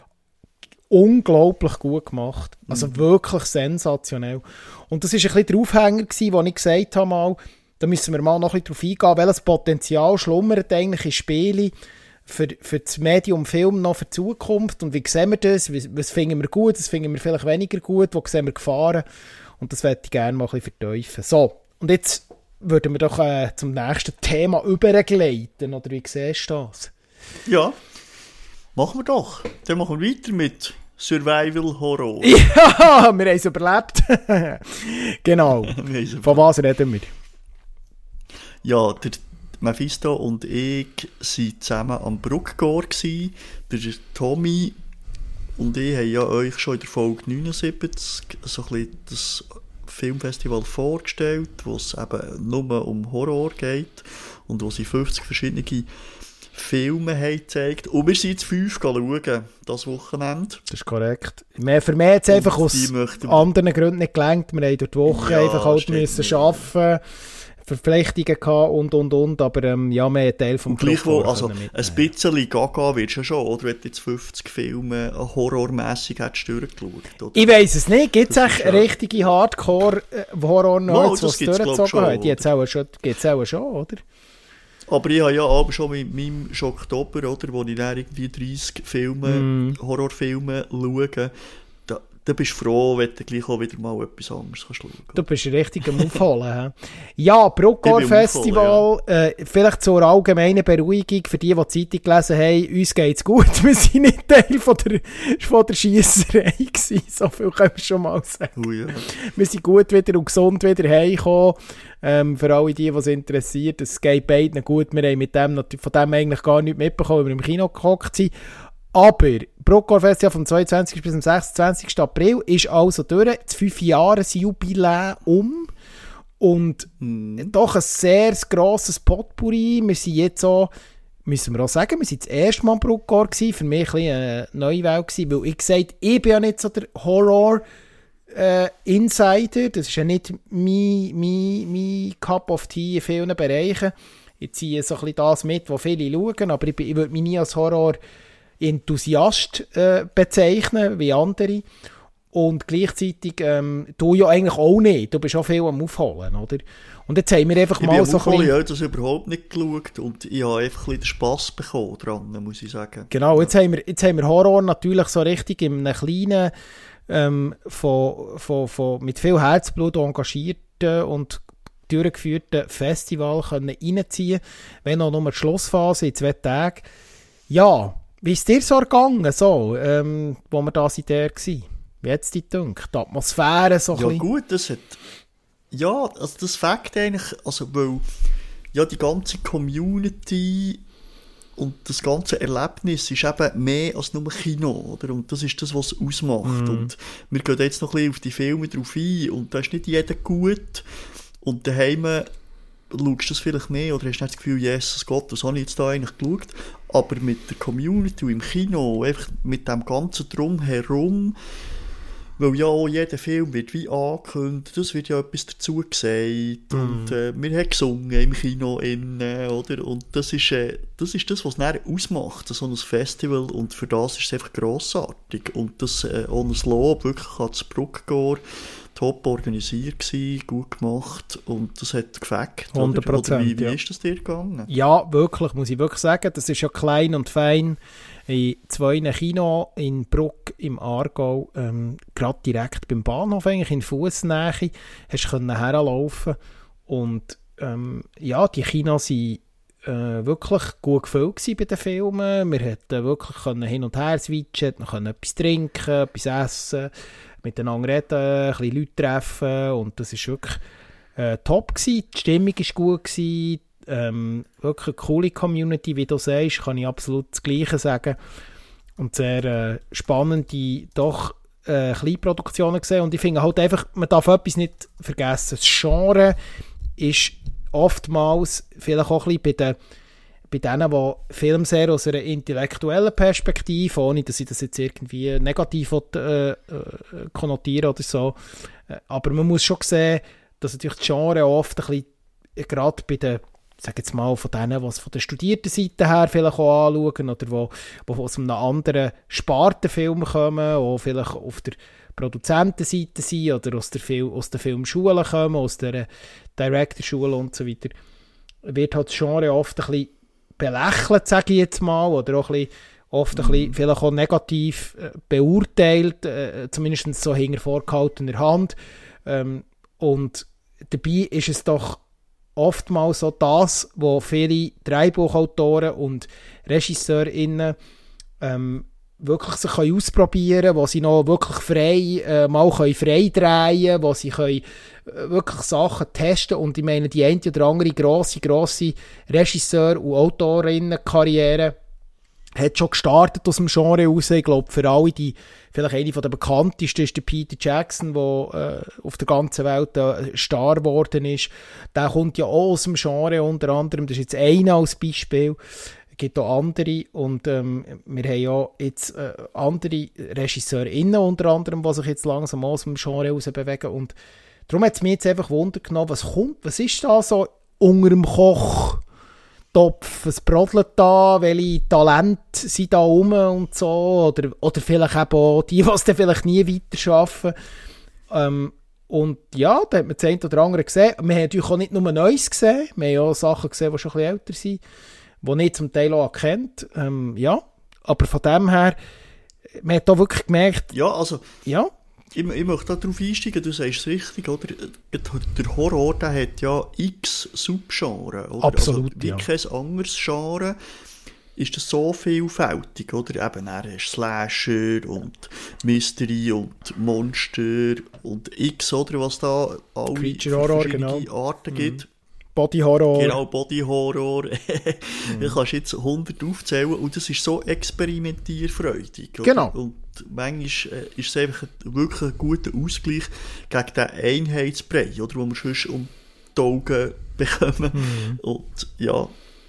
unglaublich gut gemacht. Also mhm. wirklich sensationell. Und das war ein bisschen der Aufhänger, wo ich gesagt habe, mal, da müssen wir mal noch ein bisschen darauf eingehen, welches Potenzial schlummert eigentlich in Spielen für, für das Medium Film noch für die Zukunft und wie sehen wir das, was, was finden wir gut, was finden wir vielleicht weniger gut, wo sehen wir Gefahren und das möchte ich gerne mal ein bisschen vertiefen. So, und jetzt würden wir doch äh, zum nächsten Thema übergleiten, oder wie siehst du das? Ja, machen wir doch. Dann machen wir weiter mit Survival Horror. Ja, wir haben es überlebt. Genau. Von was reden wir? Ja, der Mephisto und ich waren zusammen am Bruckgor. Der Tommy und ich haben ja euch schon in der Folge neunundsiebzig so ein bisschen das Filmfestival vorgestellt, wo es eben nur um Horror geht und wo sie fünfzig verschiedene Filme haben gezeigt. Und wir sind jetzt fünf schauen, das Wochenende. Das ist korrekt. Für mich hat es einfach aus anderen Gründen nicht gelangt. Wir haben durch die Woche ja, einfach halt müssen arbeiten. Verpflichtungen gehabt und, und, und, aber ähm, ja, mehr Teil vom Gleichwohl, also ein bisschen gaga wird es schon, oder? Wenn du jetzt fünfzig Filme horrormässig hättest durchgeschaut, oder? Ich weiss es nicht, gibt es echt richtige Hardcore-Horror-Nerds, die es durchgezogen haben? Die gibt es auch schon, auch schon, oder? Aber ich habe ja aber schon mit meinem Schocktober, oder, wo ich dann irgendwie dreißig Filme, mm. Horrorfilme schaue, da, dann bist du froh, wenn du gleich auch wieder mal etwas anderes kannst schauen. Du bist richtig am Aufholen. Ja, Bruckgor Festival, ja. äh, vielleicht zur allgemeinen Beruhigung, für die, die die Zeitung gelesen haben, uns geht es gut, wir sind nicht Teil von der, von der Schiesserei gewesen, so viel können wir schon mal sagen. Oh ja. Wir sind gut wieder und gesund wieder heimgekommen. Ähm, für alle die, die es interessiert, es geht beiden gut, wir haben mit dem, von dem eigentlich gar nichts mitbekommen, weil wir im Kino gehockt sind. Aber Bruckgor Festival vom zweiundzwanzigsten bis zum sechsundzwanzigsten April ist also durch, das fünf Jahre Jubiläum um und mm. doch ein sehr grosses Potpourri. Wir sind jetzt auch, müssen wir auch sagen, wir sind das erste Mal Bruckgor gewesen, für mich ein bisschen eine neue Welt gewesen, weil ich gesagt, ich bin ja nicht so der Horror äh, Insider, das ist ja nicht mein, mein, mein Cup of Tea in vielen Bereichen. Ich ziehe so ein bisschen das mit, was viele schauen, aber ich, ich würde mich nie als Horror Enthusiast äh, bezeichnen, wie andere. Und gleichzeitig, ähm, du ja eigentlich auch nicht. Du bist auch viel am Aufholen, oder? Und jetzt haben wir einfach ich mal so Aufholen, ein bisschen... Ich habe das überhaupt nicht geschaut und ich habe einfach ein bisschen den Spass bekommen dran, muss ich sagen. Genau, jetzt haben wir, jetzt haben wir Horror natürlich so richtig in einem kleinen, ähm, von, von, von, mit viel Herzblut engagierten und durchgeführten Festival können reinziehen, wenn auch nur die Schlussphase in zwei Tagen. Ja, wie ist dir so ergangen, so, ähm, wo wir da sind, der war? Wie hat es dir gedacht? Die Atmosphäre so ein Ja bisschen? gut, das hat... Ja, also das Fakt eigentlich, also weil ja die ganze Community und das ganze Erlebnis ist eben mehr als nur Kino, oder? Und das ist das, was es ausmacht. Mm. Und wir gehen jetzt noch ein bisschen auf die Filme drauf ein und da ist nicht jeder gut und daheim schaust du das vielleicht nicht oder hast nicht das Gefühl, Jesus Gott, was habe ich jetzt da eigentlich geschaut? Aber mit der Community im Kino, einfach mit dem ganzen Drumherum, weil ja auch jeder Film wird wie angekündigt, es wird ja etwas dazu gesagt mm. und äh, wir haben gesungen im Kino innen, oder? Und das ist, äh, das ist das, was es dann ausmacht, so ein Festival und für das ist es einfach grossartig und das äh, ohne Lob wirklich an das Bruckgor top organisiert gewesen, gut gemacht und das hat gefällt. hundert Prozent. Oder wie, wie ja. ist das dir gegangen? Ja, wirklich, muss ich wirklich sagen. Das ist ja klein und fein. In zwei Kino in Bruck im Aargau, ähm, gerade direkt beim Bahnhof, eigentlich in Fussnähe, hast du herlaufen und ähm, ja, die Kinos waren äh, wirklich gut gefüllt bei den Filmen. Wir konnten wirklich können hin und her switchen, wir konnten etwas trinken, etwas essen, miteinander reden, ein bisschen Leute treffen und das war wirklich äh, top gewesen. Die Stimmung war gut gewesen, ähm, wirklich eine coole Community, wie du sagst, kann ich absolut das Gleiche sagen und sehr äh, spannende, doch äh, Kleinproduktionen gesehen und ich finde halt einfach, man darf etwas nicht vergessen, das Genre ist oftmals vielleicht auch ein bisschen bei den bei denen, die Film sehr aus einer intellektuellen Perspektive, ohne dass ich das jetzt irgendwie negativ äh, konnotiere oder so, aber man muss schon sehen, dass natürlich das Genre oft ein bisschen, gerade bei den, ich sage jetzt mal, von denen, die es von der studierten Seite her vielleicht auch anschauen oder wo, wo aus einem anderen Spartenfilm kommen, oder vielleicht auf der Produzentenseite sind oder aus der, Fil- aus der Filmschule kommen, aus der Directorschule und so weiter, wird halt das Genre oft ein bisschen belächelt, sage ich jetzt mal, oder auch ein bisschen, oft ein bisschen, vielleicht auch negativ äh, beurteilt, äh, zumindest so hinter vorgehaltener Hand. Ähm, und dabei ist es doch oftmals so das, wo viele Drehbuchautoren und RegisseurInnen ähm, wirklich sich können ausprobieren können, wo sie noch wirklich frei, äh, mal können frei drehen können, wo sie können, äh, wirklich Sachen testen und ich meine, die eine oder andere grosse, grosse Regisseur- und Autorinnen-Karriere hat schon gestartet aus dem Genre raus. Ich glaube, für alle, die vielleicht eine der bekanntesten ist der Peter Jackson, der äh, auf der ganzen Welt äh, Star geworden ist. Der kommt ja auch aus dem Genre unter anderem. Das ist jetzt einer als Beispiel. Es gibt auch andere und ähm, wir haben ja jetzt äh, andere RegisseurInnen unter anderem, die sich jetzt langsam aus dem Genre raus bewegen und darum hat es mich jetzt einfach Wunder genommen, was kommt, was ist da so unter dem Kochtopf, was brodelt da, welche Talente sind da rum und so oder, oder vielleicht eben auch die, die es dann vielleicht nie weiter schaffen. Ähm, und ja, da hat man das eine oder andere gesehen. Wir haben natürlich auch nicht nur Neues gesehen, wir haben ja auch Sachen gesehen, die schon ein bisschen älter sind, die nicht zum Teil auch erkennt. Ähm, ja, aber von dem her, man hat da wirklich gemerkt... Ja, also... Ja, ich, ich möchte darauf einsteigen, du sagst es richtig, oder? Der Horror, der hat ja x Subgenres, oder? Absolut, also, wie ja. kein anderes Genre ist das so vielfältig, oder? Eben, er hast Slasher und Mystery und Monster und X, oder? Was da alle Creature Horror, genau. Arten gibt. Mhm. Body Horror. Genau, Body Horror. Mhm. Du kannst jetzt hundert aufzählen und das ist so experimentierfreudig. Oder? Genau. Und manchmal äh, ist es einfach ein, wirklich ein guter Ausgleich gegen den Einheitsbrei, oder? Wo wir sonst um die Augen bekommen. Mhm. Und ja,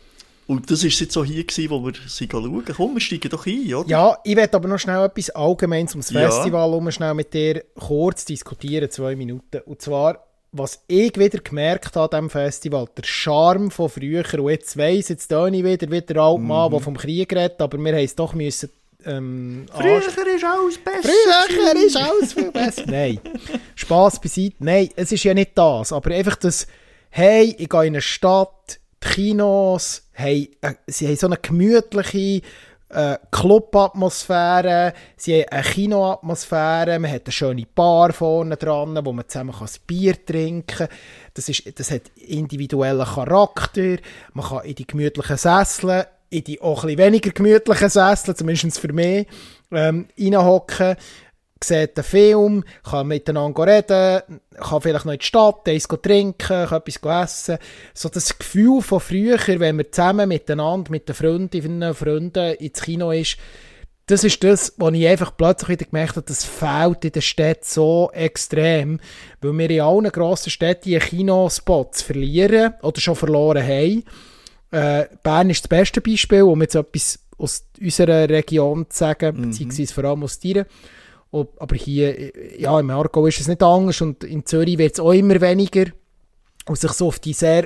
und das war jetzt so hier, gewesen, wo wir sie schauen. Komm, wir steigen doch ein, oder? Ja, ich werde aber noch schnell etwas Allgemeines ums Ja. Festival um schnell mit dir kurz diskutieren, zwei Minuten. Und zwar, was ich wieder gemerkt habe an diesem Festival, der Charme von früher, und jetzt weiss, jetzt da ich wieder, wieder der alte Mann, der vom Krieg redet, aber wir haben es doch müssen... Ähm, früher ist alles besser. Früher ist alles viel besser. Nein, Spass beiseite. Nein, es ist ja nicht das, aber einfach das, hey, ich gehe in eine Stadt, die Kinos, hey, äh, sie haben so eine gemütliche äh, Club-Atmosphäre, sie haben eine Kinoatmosphäre, man hat eine schöne Bar vorne dran, wo man zusammen kann ein Bier trinken kann. Das, ist, das hat individuellen Charakter, man kann in die gemütlichen Sesseln, in die auch ein bisschen weniger gemütlichen Sesseln, zumindest für mich, ähm, reinhocken, sieht den Film, kann miteinander reden, kann vielleicht noch in die Stadt, eins trinken, kann etwas essen. So das Gefühl von früher, wenn man zusammen miteinander, mit den Freundinnen und Freunden ins Kino ist, das ist das, was ich einfach plötzlich wieder gemerkt habe, das fehlt in der Stadt so extrem, weil wir in allen grossen Städten Kinospots verlieren oder schon verloren haben. Äh, Bern ist das beste Beispiel, um jetzt etwas aus unserer Region zu sagen, mhm. beziehungsweise vor allem aus dir. Aber hier, ja, im Aargau ist es nicht anders und in Zürich wird es auch immer weniger und sich so auf die sehr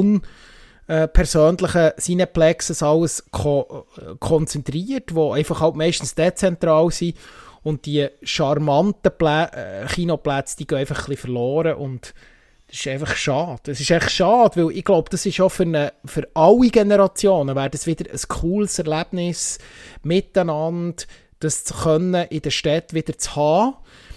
unpersönlichen Cineplexes alles ko- konzentriert, die einfach halt meistens dezentral sind und die charmanten Plä- äh, Kinoplätze, die gehen einfach ein bisschen verloren und das ist einfach schade. Das ist echt schade, weil ich glaube, das ist auch für, eine, für alle Generationen wäre das wieder ein cooles Erlebnis miteinander, das zu können, in der Stadt wieder zu haben.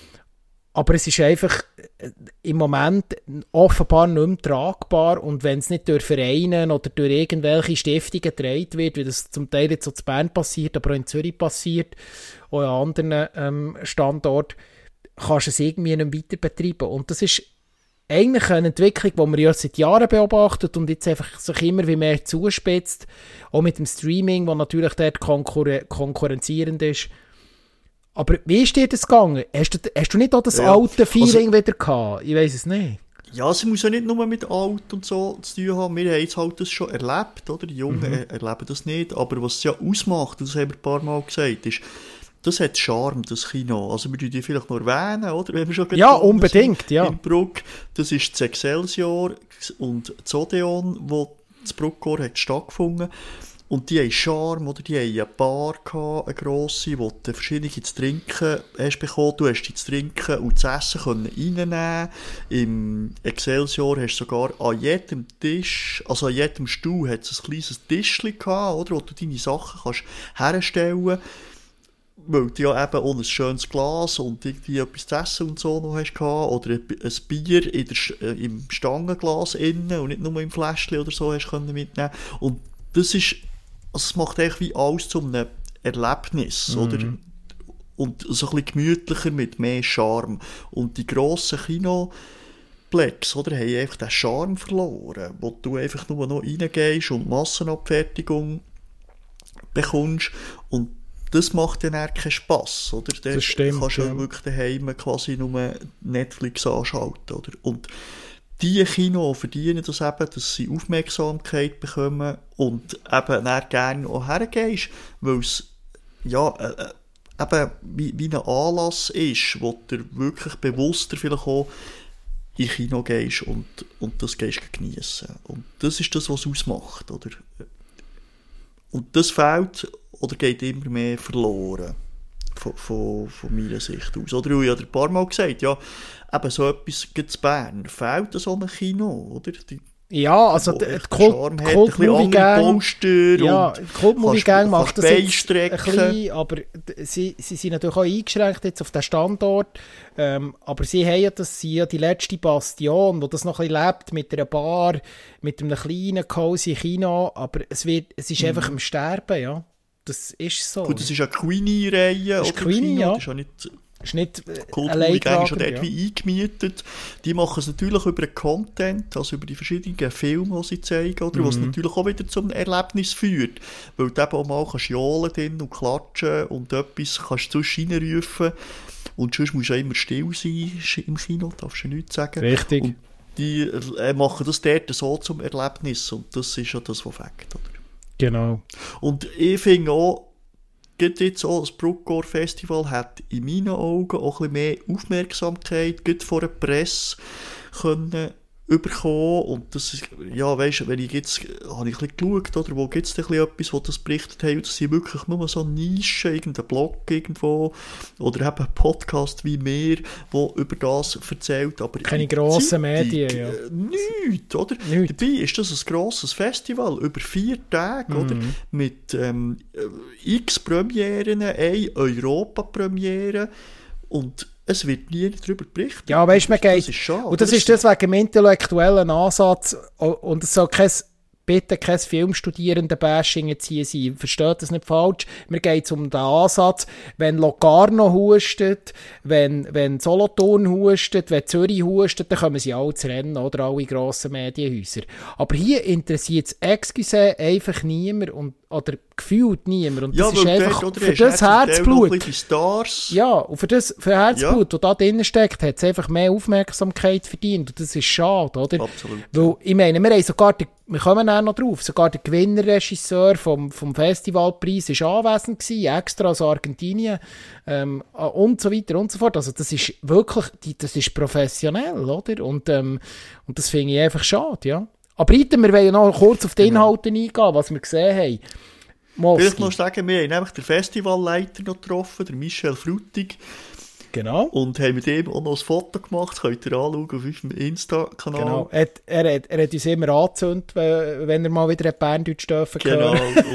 Aber es ist einfach im Moment offenbar nicht mehr tragbar und wenn es nicht durch Vereine oder durch irgendwelche Stiftungen getragen wird, wie das zum Teil jetzt so zu Bern passiert, aber auch in Zürich passiert, auch an anderen ähm, Standorten, kannst du es irgendwie nicht weiter betreiben. Und das ist eigentlich eine Entwicklung, die man ja seit Jahren beobachtet und jetzt einfach sich immer wie mehr zuspitzt, auch mit dem Streaming, das natürlich dort konkurre- konkurrenzierend ist. Aber wie ist dir das gegangen? Hast du, hast du nicht auch das ja. alte Feeling also, wieder gehabt? Ich weiss es nicht. Ja, es muss ja nicht nur mit alt und so zu tun haben. Wir haben jetzt halt das schon erlebt, oder? Die Jungen mhm. erleben das nicht. Aber was es ja ausmacht, das haben wir ein paar Mal gesagt, ist, das hat Charme, das Kino. Also wir die vielleicht noch erwähnen, oder? Wenn wir schon ja, unbedingt, ja. In Bruck. Das ist das Excelsior und das Odeon, wo das Bruckor hat stattgefunden. Und die haben Charme, oder? Die haben eine Bar gehabt, eine grosse, wo du verschiedene zu trinken hast bekommen. Du hast die zu trinken und zu essen können reinnehmen. Im Excelsior hast du sogar an jedem Tisch, also an jedem Stuhl hat es ein kleines Tischchen gehabt, oder? Wo du deine Sachen kannst herstellen kannst. Weil du ja eben auch ein schönes Glas und irgendwie etwas zu essen und so noch hast gehabt, oder ein Bier in der, äh, im Stangenglas innen und nicht nur im Fläschchen oder so hast können mitnehmen. Und das ist, also es macht eigentlich wie alles zu einem Erlebnis, mhm. oder? Und so ein bisschen gemütlicher mit mehr Charme. Und die grossen Kinoplex, oder, haben einfach den Charme verloren, wo du einfach nur noch reingehst und Massenabfertigung bekommst und das macht dann keinen Spass, oder? Da das stimmt, kannst du ja. wirklich daheim quasi nur Netflix anschalten, oder? Und die Kino verdienen das eben, dass sie Aufmerksamkeit bekommen und eben dann gerne auch hergehst, weil es ja äh, eben wie, wie ein Anlass ist, wo du wirklich bewusster vielleicht auch in Kino gehst und, und das gehst geniessen. Und das ist das, was es ausmacht, oder? Und das fehlt oder geht immer mehr verloren, von, von, von meiner Sicht aus. Oder ich habe ein paar Mal gesagt, ja, eben so etwas gibt es in Bern, fehlt so ein Kino, oder? Die, Ja, also die Kult-Movie-Gang ja, Kult macht das jetzt ein bisschen, aber sie, sie sind natürlich auch eingeschränkt jetzt auf den Standort, ähm, aber sie haben ja, das sind ja die letzte Bastion, wo das noch ein bisschen lebt, mit einer Bar, mit einem kleinen, cozy Kino, aber es, wird, es ist mhm. einfach am Sterben, ja. Das ist so. Gut, das ist eine Queenie-Reihe. Das ist Queenie, ja. Das ist ja nicht... ist nicht allein ist schon dort ja. wie eingemietet. Die machen es natürlich über den Content, also über die verschiedenen Filme, die sie zeigen, oder, mhm. was natürlich auch wieder zum Erlebnis führt. Weil du eben auch mal kannst johlen drin und klatschen und etwas kannst du reinrufen. Und sonst musst du ja immer still sein im Kino, darfst du nichts sagen. Richtig. Und die äh, machen das dort so zum Erlebnis und das ist ja das, was fängt, oder? Genau. Und ich finde auch, gerade jetzt auch das Bruckgor-Festival hat in meinen Augen auch ein bisschen mehr Aufmerksamkeit gerade vor der Presse können bekommen. Und das ist, ja, weisst, wenn ich jetzt, habe ich ein bisschen geschaut, oder, wo gibt es denn etwas, wo das berichtet haben, das sind wirklich nur so Nischen, irgendein Blog irgendwo, oder eben ein Podcast wie mir, der über das erzählt. Aber keine grossen Medien, ja. Nichts, oder? Nicht. Dabei ist das ein grosses Festival, über vier Tage, mhm. oder? Mit ähm, x Premieren, eine Europa-Premiere und es wird nie darüber berichtet. Ja, weißt du, man geht. Das ist schade. Und das ist das wegen dem intellektuellen Ansatz. Und es soll kein, bitte kein Filmstudierenden-Bashing jetzt hier sein. Versteht das nicht falsch. Mir geht es um den Ansatz, wenn Locarno hustet, wenn, wenn Solothurn hustet, wenn Zürich hustet, dann kommen sie alle zu rennen, oder alle grossen Medienhäuser. Aber hier interessiert es excuse einfach niemand und oder gefühlt niemand. Und ja, das ist einfach dort, für das Herzblut. Stars. Ja, und für das für Herzblut, ja. das da drin steckt, hat es einfach mehr Aufmerksamkeit verdient. Und das ist schade, oder? Absolut. Weil, ich meine, wir haben sogar, die, wir kommen auch noch drauf, sogar der Gewinnerregisseur vom, vom Festivalpreis war anwesend gewesen, extra aus Argentinien, ähm, und so weiter und so fort. Also das ist wirklich, das ist professionell, oder? Und, ähm, und das finde ich einfach schade, ja. Aber heute, wir wollen ja noch kurz auf die Inhalte genau. eingehen, was wir gesehen haben. Moski. Ich will noch sagen, wir haben nämlich den Festivalleiter noch getroffen, den Michel Frutig. Genau. Und haben mit ihm auch noch ein Foto gemacht, das könnt ihr anschauen auf unserem Insta-Kanal. Genau, er, er, hat, er hat uns immer angezündet, wenn er mal wieder ein Berndeutsch dürfen Genau. Und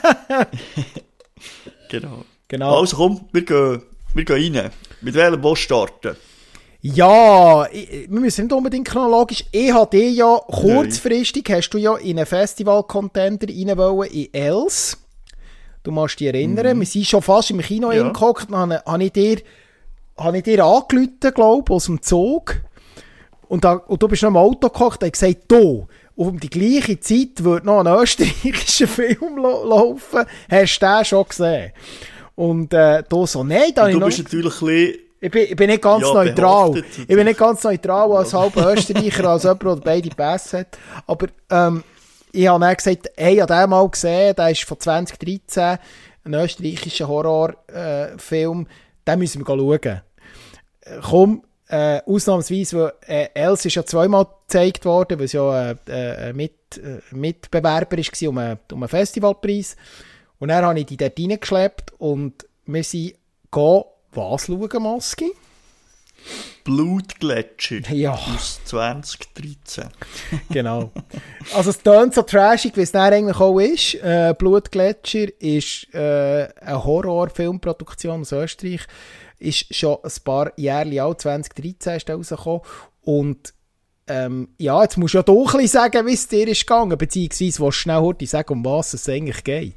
genau. genau. Also komm, wir gehen, wir gehen rein. Mit welchem Boss starten? Ja, ich, wir müssen nicht unbedingt chronologisch. Ich habe dich ja kurzfristig, Nein. hast du ja in einen Festival-Contender rein wollen, in Els. Du musst dich erinnern, mhm. wir sind schon fast im Kino ja. hingeguckt, dann habe, habe ich dir, habe ich dir angerufen, glaube ich, aus dem Zug. Und, da, und du bist noch im Auto gekocht und hast gesagt, du, um die gleiche Zeit würde noch ein österreichischer Film lo- laufen. Hast du den schon gesehen? Und äh, du so, nein, da und du ich bist noch... natürlich ein bisschen... Ich bin, ich bin nicht ganz ja, neutral. Ich bin nicht ganz neutral als halber Österreicher, als jemand, der beide Pässe hat. Aber ähm, ich habe dann gesagt, hey, ich habe den mal gesehen, der ist von zwanzig dreizehn, ein österreichischer Horrorfilm, äh, den müssen wir schauen. Komm, äh, ausnahmsweise, weil äh, Els ist ja zweimal gezeigt worden, weil es ja äh, äh, mit, äh, Mitbewerber war um einen, um einen Festivalpreis. Und dann habe ich die dort reingeschleppt und wir sind gehen, was schauen, Moski? Blutgletscher ja. aus zwanzig dreizehn. Genau. Also es tönt so trashig, wie es dann eigentlich auch ist. Äh, Blutgletscher ist äh, eine Horrorfilmproduktion aus Österreich. Ist schon ein paar Jahre alt, zwanzig dreizehn ist da rausgekommen. Und ähm, ja, jetzt musst du ja doch ein bisschen sagen, wie es dir ist gegangen, beziehungsweise willst du schnell heute sagen, um was es eigentlich geht.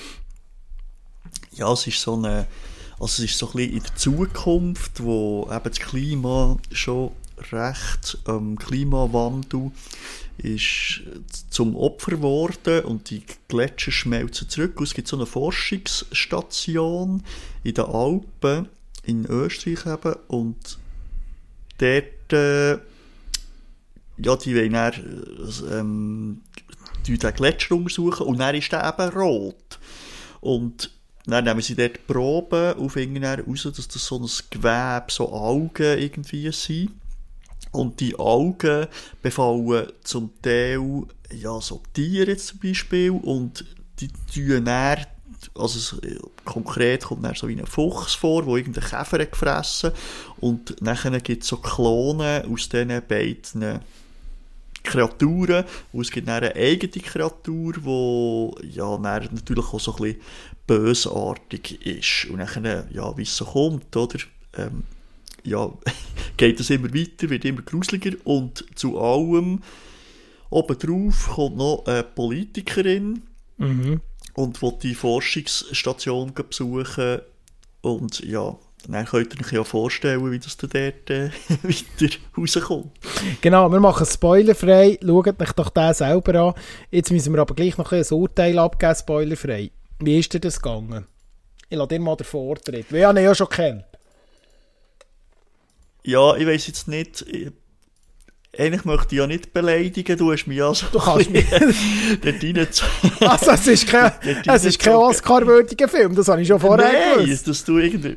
Ja, es ist so eine... Also es ist so ein bisschen in der Zukunft, wo eben das Klima schon recht, ähm, Klimawandel ist zum Opfer geworden und die Gletscher schmelzen zurück. Und es gibt so eine Forschungsstation in den Alpen, in Österreich eben, und dort, äh, ja, die wollen dann, ähm, die den Gletscher untersuchen und dann ist der eben rot. Und dann nehmen sie dort Proben und finden dann raus, dass das so ein Gewebe, so Algen irgendwie sind. Und die Algen befallen zum Teil, ja, so Tiere jetzt zum Beispiel, und die tun dann, also konkret kommt dann so wie ein Fuchs vor, der irgendeinen Käfer hat gefressen, und nachher gibt es so Klone aus diesen beiden Kreaturen, und es gibt dann eine eigene Kreatur, die ja, dann natürlich auch so ein bisschen bösartig ist. Und dann, ja, wie es so kommt, oder? Ähm, ja, geht es immer weiter, wird immer gruseliger, und zu allem obendrauf kommt noch eine Politikerin, Mhm. und will die Forschungsstation besuchen, und ja, dann könnt ihr euch ja vorstellen, wie das dann dort äh, weiter rauskommt. Genau, wir machen spoilerfrei. Schaut euch doch den selber an. Jetzt müssen wir aber gleich noch ein Urteil abgeben, spoilerfrei. Wie ist dir das gegangen? Ich lasse dir mal den Vortritt. Wir haben ihn ja schon kennt. Ja, ich weiss jetzt nicht, ich, eigentlich möchte ich ja nicht beleidigen, du hast mich ja so Du kannst mich. dort reingezogen. Also, es ist kein, es ist kein Oscar-würdiger Film, das habe ich schon vorher Nein, gewusst. dass du irgendwie...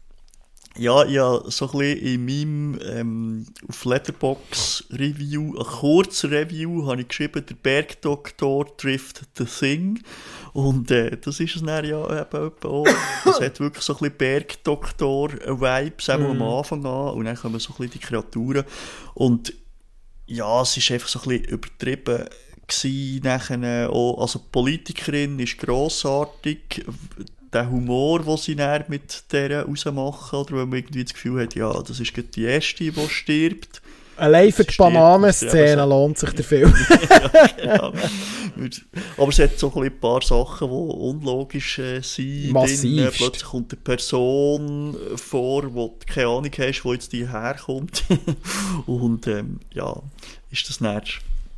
Ja, ja, so ein bisschen in meinem ähm, auf Letterboxd Review, ein kurzes Review, habe ich geschrieben, der Bergdoktor trifft The Thing. Und äh, das ist es dann ja eben auch. Es hat wirklich so ein bisschen Bergdoktor-Vibes mm. am Anfang an, und dann kommen so ein bisschen die Kreaturen. Und ja, es war einfach so ein bisschen übertrieben gewesen, nachher auch. Also die Politikerin ist grossartig. Der Humor, den sie dann mit der rausmachen, oder wenn man irgendwie das Gefühl hat, ja, das ist gerade die erste, die stirbt. Allein für die Bananenszene lohnt sich der Film. Ja, genau. Aber es hat so ein paar Sachen, die unlogisch äh, sind. Massivst. Plötzlich kommt eine Person vor, wo du keine Ahnung hast, wo jetzt die herkommt. Und ähm, ja, ist das nicht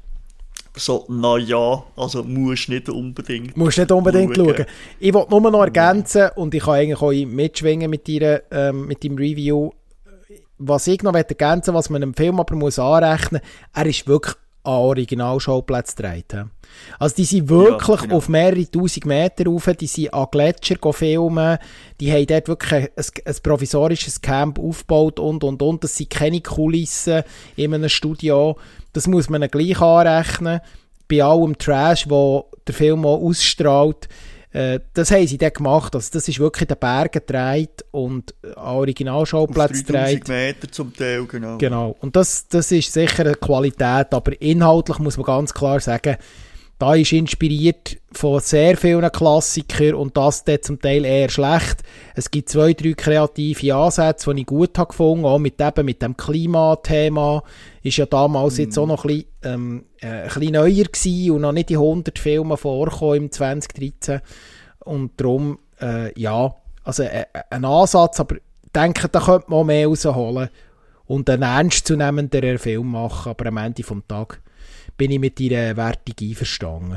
so, na ja, also musst nicht unbedingt Musst nicht unbedingt schauen. schauen. Ich wollte nur noch ergänzen, und ich kann eigentlich auch mitschwingen mit, dir, ähm, mit deinem Review, was ich noch ergänzen, was man einem Film aber muss anrechnen muss, er ist wirklich an Originalschauplätze gedreht. Also die sind wirklich ja, genau. auf mehrere tausend Meter rauf, die sind an Gletscher filmen, die haben dort wirklich ein, ein provisorisches Camp aufgebaut und, und, und. Das sind keine Kulissen in einem Studio. Das muss man gleich anrechnen. Bei allem Trash, wo der Film auch ausstrahlt, äh, das haben sie dann gemacht. Also das ist wirklich in den Bergen gedreht und an Originalschauplätzen gedreht. dreitausend Meter zum Teil, genau. Genau. Und das, das ist sicher eine Qualität, aber inhaltlich muss man ganz klar sagen, da ist inspiriert von sehr vielen Klassikern und das dort zum Teil eher schlecht. Es gibt zwei, drei kreative Ansätze, die ich gut habe gefunden, auch mit, eben mit dem Klimathema. Ist ja damals mm. jetzt auch noch ein bisschen, ähm, äh, ein bisschen neuer gewesen und noch nicht in hundert Filmen vorgekommen im zwanzig dreizehn. Und darum, äh, ja, also äh, ein Ansatz, aber ich denke, da könnte man auch mehr rausholen und einen ernstzunehmenderen Film machen, aber am Ende des Tages bin ich mit deiner Wertung einverstanden.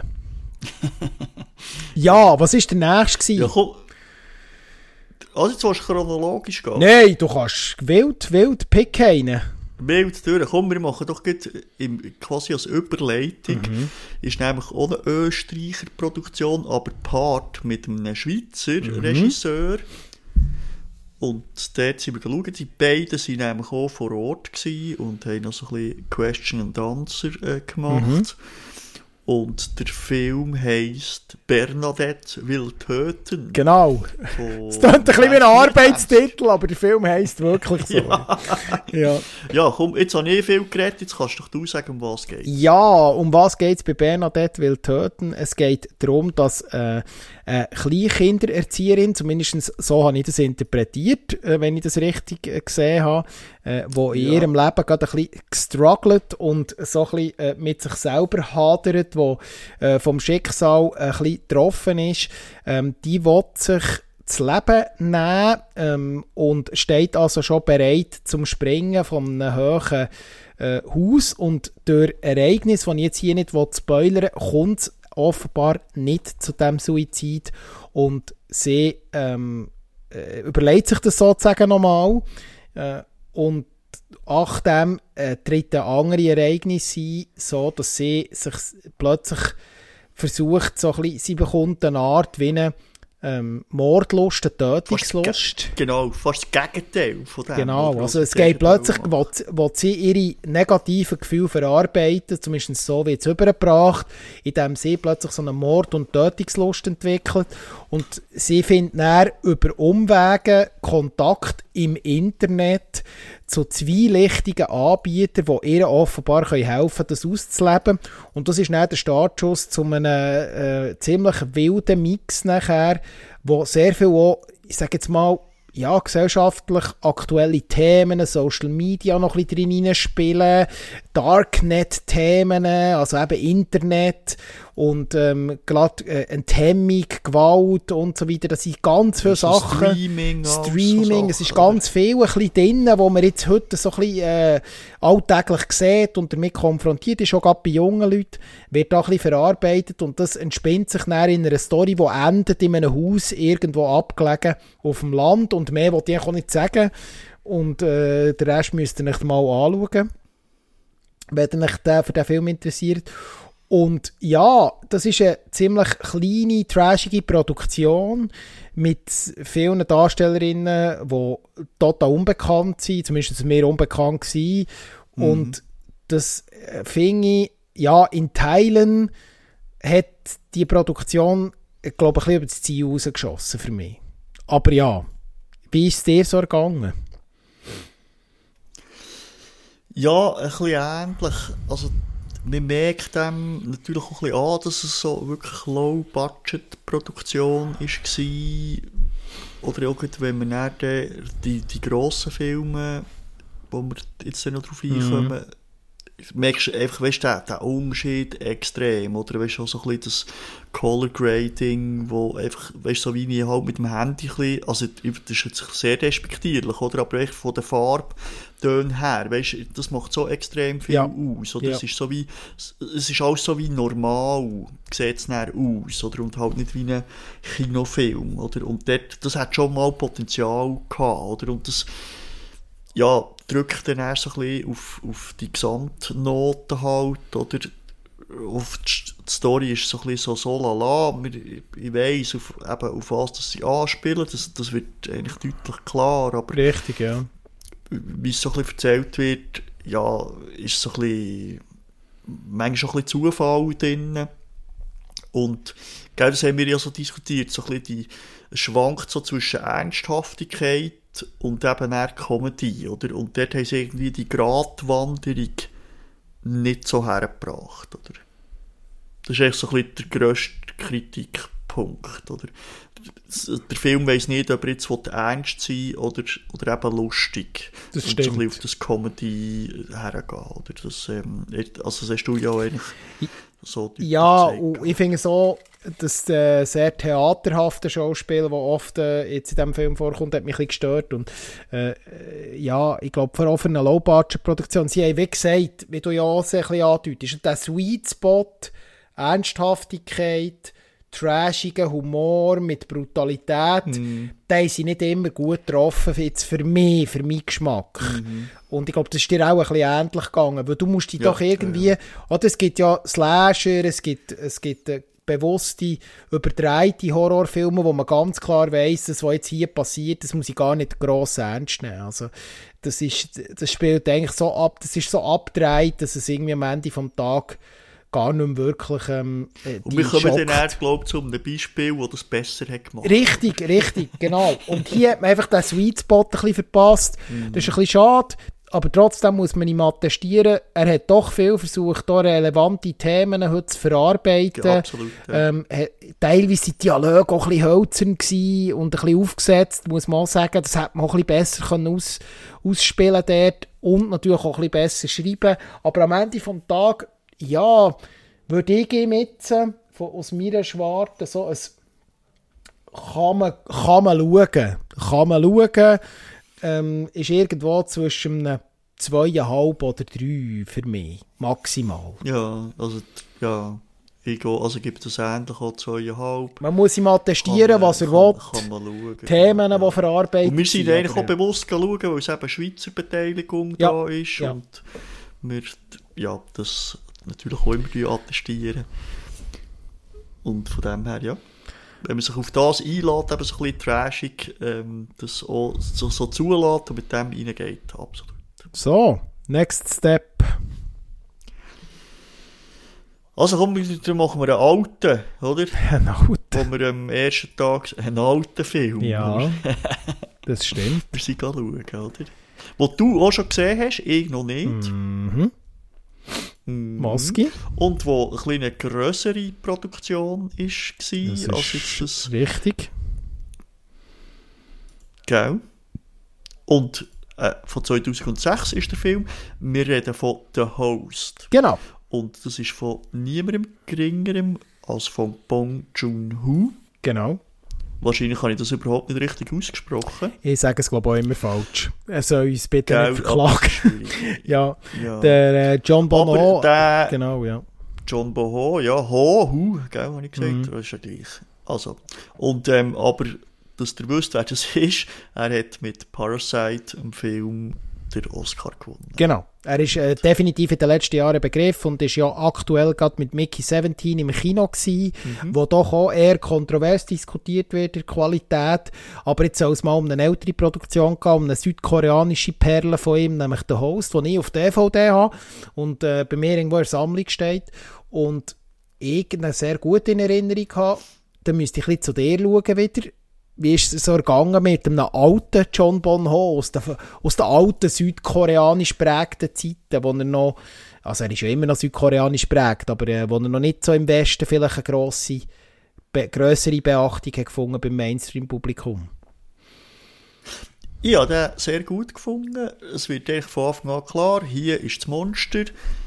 Ja, was war der nächste? Ja, komm. Also jetzt willst du chronologisch gehen? Nein, du kannst wild, wild picken. Wild durch. Komm, wir machen doch jetzt im, quasi als Überleitung. Mhm. Ist nämlich auch eine Österreicher Produktion, aber Part mit einem Schweizer mhm. Regisseur. Und dort sind wir geschaut, die beiden waren nämlich auch vor Ort gewesen und haben noch so ein bisschen Question and Answer äh, gemacht. Mhm. Und der Film heisst «Bernadette will töten». Genau. Es klingt ein bisschen wie ein Arbeitstitel, aber der Film heisst wirklich so. Ja. ja. ja, komm, jetzt habe ich viel geredet, jetzt kannst doch du sagen, um was es geht. Ja, um was geht es bei «Bernadette will töten»? Es geht darum, dass äh, eine Kleinkindererzieherin, zumindest so habe ich das interpretiert, äh, wenn ich das richtig äh, gesehen habe, äh, wo in ja. ihrem Leben gerade ein bisschen gestruggelt und so ein bisschen äh, mit sich selber hadert, wo äh, vom Schicksal ein bisschen getroffen ist, ähm, die will sich das Leben nehmen ähm, und steht also schon bereit zum Springen von einem hohen äh, Haus, und durch Ereignis, die ich jetzt hier nicht spoilern will, kommt es offenbar nicht zu diesem Suizid, und sie ähm, äh, überlegt sich das sozusagen nochmal äh, und nach dem äh, tritt ein anderes Ereignis ein, so dass sie sich plötzlich versucht, so ein bisschen, sie bekommt eine Art wie eine ähm, Mordlust, eine Tötungslust. Fast, genau, fast das Gegenteil von dem. Genau, also es geht plötzlich, wo, wo sie ihre negativen Gefühle verarbeiten, zumindest so wird es übergebracht, indem sie plötzlich so eine Mord- und Tötungslust entwickelt. Und sie findet dann über Umwege Kontakt im Internet zu zwielichtigen Anbietern, die ihr offenbar helfen können, das auszuleben. Und das ist dann der Startschuss zu einem äh, ziemlich wilden Mix nachher, wo sehr viel auch, ich sage jetzt mal, ja, gesellschaftlich aktuelle Themen, Social Media noch ein bisschen drin spielen, Darknet-Themen, also eben Internet und ähm, gerade äh, Enthemmung, Gewalt und so weiter, das sind ganz viele also Sachen. Streaming, Streaming, so es ist Sachen, ganz viel ein bisschen drin, wo man jetzt heute so ein bisschen äh, alltäglich sieht und damit konfrontiert ist, auch gerade bei jungen Leuten, wird da ein bisschen verarbeitet und das entspinnt sich dann in einer Story, die endet in einem Haus irgendwo abgelegen auf dem Land und mehr wollte ich auch nicht sagen und äh, den Rest müsst ihr euch mal anschauen, wenn euch der, für den Film interessiert. Und ja, das ist eine ziemlich kleine, trashige Produktion mit vielen Darstellerinnen, die total unbekannt sind, zumindest mir unbekannt waren. Mhm. Und das äh, finde ich, ja, in Teilen hat die Produktion, ich glaube, ein bisschen über das Ziel rausgeschossen für mich. Aber ja, wie ist es dir so ergangen? Ja, ein bisschen ähnlich. Also, man merkt dem natürlich auch ein bisschen an, dass es so wirklich Low-Budget-Produktion war. Oder auch wenn man dann die, die grossen Filme, wo wir jetzt noch drauf einkommen, mhm. merkst du einfach, weißt du, den Unterschied extrem. Oder weißt du, auch so ein bisschen das Color Grading, wo einfach, weißt du, so wie ich halt mit dem Handy ein bisschen, also das ist jetzt sehr despektierlich, oder? Aber echt von der Farbtönen her, weißt du, das macht so extrem viel ja. aus. Oder? Ja. Es ist so wie, es ist alles so wie normal, sieht es dann aus, oder? Und halt nicht wie ein Kinofilm, oder? Und dort, das hat schon mal Potenzial gehabt, oder? Und das, ja, drückt dann erst so ein bisschen auf, auf die Gesamtnote halt, oder auf die, die Story ist so ein bisschen so, so lala, ich weiss, auf, eben, auf was das sie anspielen, das, das wird eigentlich deutlich klar, aber richtig, ja. Wie es so ein bisschen erzählt wird, ja, ist so ein bisschen, manchmal schon ein bisschen Zufall drin. Und gell, das haben wir ja so diskutiert, so ein bisschen die, es schwankt so zwischen Ernsthaftigkeit und eben eher Comedy, oder? Und dort haben sie irgendwie die Gratwanderung nicht so hergebracht, oder? Das ist echt so ein bisschen der grösste Kritikpunkt, oder? Der Film weiss nicht, ob er jetzt ernst sein will oder, oder eben lustig. Das und stimmt. so ein bisschen auf das Comedy hergehen, oder? Das, ähm, also das hast du ja eigentlich so ja, und ich finde so, das äh, sehr theaterhafte Schauspiel, das oft äh, jetzt in diesem Film vorkommt, hat mich ein bisschen gestört. Und äh, ja, ich glaube, vor allem für eine Low-Budget-Produktion, sie haben, wie gesagt, wie du ja auch ein bisschen andeutest, der Sweet Spot, Ernsthaftigkeit, trashigen Humor mit Brutalität, mm. den haben sie nicht immer gut getroffen, jetzt für mich, für meinen Geschmack. Mm-hmm. Und ich glaube, das ist dir auch ein bisschen ähnlich gegangen, weil du musst dich ja, doch irgendwie, ja. oder es gibt ja Slasher, es gibt, es gibt äh, bewusste, überdrehte Horrorfilme, wo man ganz klar weiss, das, was jetzt hier passiert, das muss ich gar nicht gross ernst nehmen. Also, das ist, das spielt eigentlich so ab, das ist so abgedreht, dass es irgendwie am Ende vom Tag gar nicht mehr wirklich ähm, die Und wir kommen dann erst, glaube ich, zu einem Beispiel, das das besser hat gemacht. Richtig, richtig, genau. Und hier hat man einfach den Sweet Spot ein bisschen verpasst. Mm. Das ist ein bisschen schade, aber trotzdem muss man ihm attestieren, er hat doch viel versucht, hier relevante Themen heute zu verarbeiten. Ja, absolut. Ja. Ähm, teilweise waren die Dialoge auch ein bisschen hölzern gewesen und ein bisschen aufgesetzt, muss man auch sagen. Das hätte man auch ein bisschen besser können aus, ausspielen dort und natürlich auch ein bisschen besser schreiben. Aber am Ende des Tages, ja, würde ich ihm jetzt äh, von, aus meiner Schwarte so ein kann man, kann man schauen. Kann man schauen. Ähm, ist irgendwo zwischen einem zweieinhalb oder drei für mich. Maximal. Ja, also, ja. Ich gehe, also gibt es ähnlich auch zweieinhalb. Man muss ihm attestieren, was er will. Kann man schauen. Themen, ja. Die verarbeitet werden. Und wir sind eigentlich auch bewusst schauen, weil es eben Schweizer Beteiligung ja. da ist. Ja. Und wir, ja, das natürlich auch immer attestieren. Und von dem her, ja. Wenn man sich auf das einlädt, eben so ein bisschen trashig, ähm, das auch so, so zulässt und mit dem reingeht, absolut. So, next step. Also komm, dann machen wir einen alten, oder? Einen alten? Wo wir am ersten Tag... Einen alten Film. Ja, das stimmt. Wir sind gerade schauen, oder? Wo du auch schon gesehen hast, ich noch nicht. Mhm. Mhm. Maski. Und wo ein eine grössere Produktion war, Das ist als ist jetzt das... richtig. Gell? Und äh, von zweitausendsechs ist der Film. Wir reden von The Host. Genau. Und das ist von niemandem geringerem als von Bong Joon-ho. Genau. Wahrscheinlich habe ich das überhaupt nicht richtig ausgesprochen. Ich sage es, glaube ich, auch immer falsch. Er soll uns bitte Gell, nicht verklagen. ja, ja. der äh, John Bono. Der genau, ja. John Bono, ja, Ho, Hu, gell, habe ich gesagt. Mhm. Das ist ja gleich. Also, und, ähm, aber, dass ihr wisst, wer das ist, er hat mit Parasite, einem Film, den Oscar gewonnen. Genau. Er ist äh, definitiv in den letzten Jahren ein Begriff und ist ja aktuell gerade mit Mickey siebzehn im Kino gewesen, mhm. wo doch auch eher kontrovers diskutiert wird, der Qualität. Aber jetzt soll es mal um eine ältere Produktion gehen, um eine südkoreanische Perle von ihm, nämlich The Host, den ich auf D V D habe und äh, bei mir irgendwo in der Sammlung steht. Und ich eine sehr gut in Erinnerung habe, dann müsste ich ein bisschen zu dir schauen wieder. Wie ist es so ergangen mit einem alten John Bono aus den, aus den alten südkoreanisch prägten Zeiten, wo er noch, also er ist ja immer noch südkoreanisch prägt, aber äh, wo er noch nicht so im Westen vielleicht eine grosse, be, grössere Beachtung hat gefunden beim Mainstream-Publikum? Ich habe den sehr gut gefunden. Es wird eigentlich von Anfang an klar, hier ist das Monster.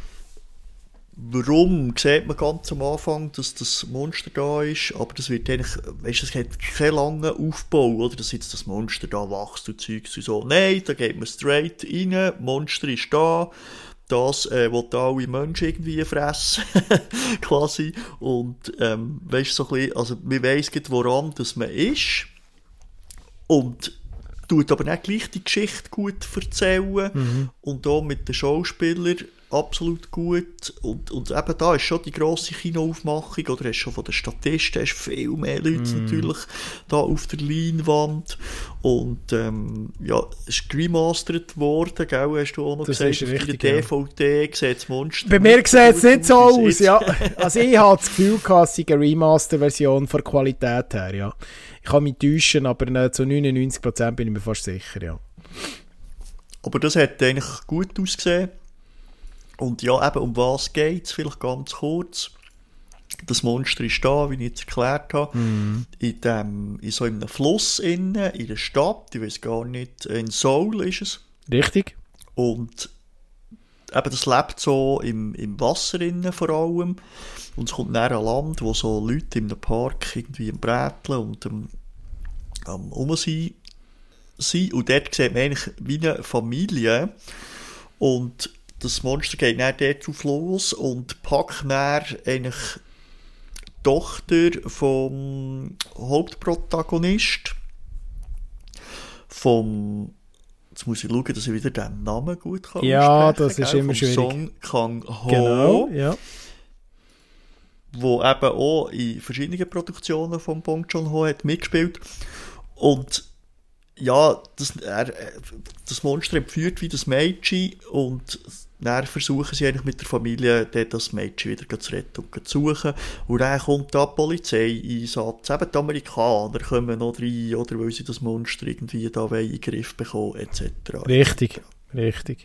Warum sieht man ganz am Anfang, dass das Monster da ist, aber das wird eigentlich, weißt du, es hat keinen langen Aufbau, oder, dass jetzt das Monster da wächst und Zeugs und so. Nein, da geht man straight rein, Monster ist da, das äh, will alle Menschen irgendwie fressen, quasi, und ähm, weißt du, so ein bisschen, also man weiss nicht, woran das man ist, und tut aber nicht gleich die Geschichte gut erzählen, mhm. und auch mit den Schauspielern absolut gut. Und, und eben da ist schon die grosse Kinoaufmachung, oder hast schon von den Statisten hast viel mehr Leute mm. natürlich da auf der Leinwand. Und ähm, ja, es ist remastert worden, gell, hast du auch noch das gesagt, auf der D V D ja. Sieht das Monster. Bei mir sieht es nicht so aus, ja. Also ich habe das Gefühl gehabt, es sei eine Remaster-Version von der Qualität her, ja. Ich kann mich täuschen, aber zu neunundneunzig Prozent bin ich mir fast sicher, ja. Aber das hat eigentlich gut ausgesehen. Und ja, eben, um was geht es? Vielleicht ganz kurz. Das Monster ist da, wie ich jetzt erklärt habe, mm. in, dem, in so einem Fluss innen, in der Stadt, ich weiß gar nicht, in Seoul ist es. Richtig. Und eben, das lebt so im, im Wasser innen vor allem. Und es kommt näher an Land, wo so Leute in einem Park irgendwie am Bräteln und am, am Umsehen sind. Und dort sieht man eigentlich wie eine Familie. Und das Monster geht dann dort drauf los und packt dann eigentlich die Tochter vom Hauptprotagonist, vom, jetzt muss ich schauen, dass ich wieder den Namen gut kann ja, aussprechen, das ist gell? immer vom schwierig. Song Kang-ho, genau, ja. wo eben auch in verschiedenen Produktionen von Bong Joon-ho hat mitgespielt. Und ja, das, er, das Monster entführt wie das Mädchen und dann versuchen sie eigentlich mit der Familie das Mädchen wieder zu retten und zu suchen. Und dann kommt da Polizeieinsatz. Eben die Amerikaner kommen noch rein, oder weil sie das Monster irgendwie da in den Griff bekommen, et cetera. Richtig, richtig.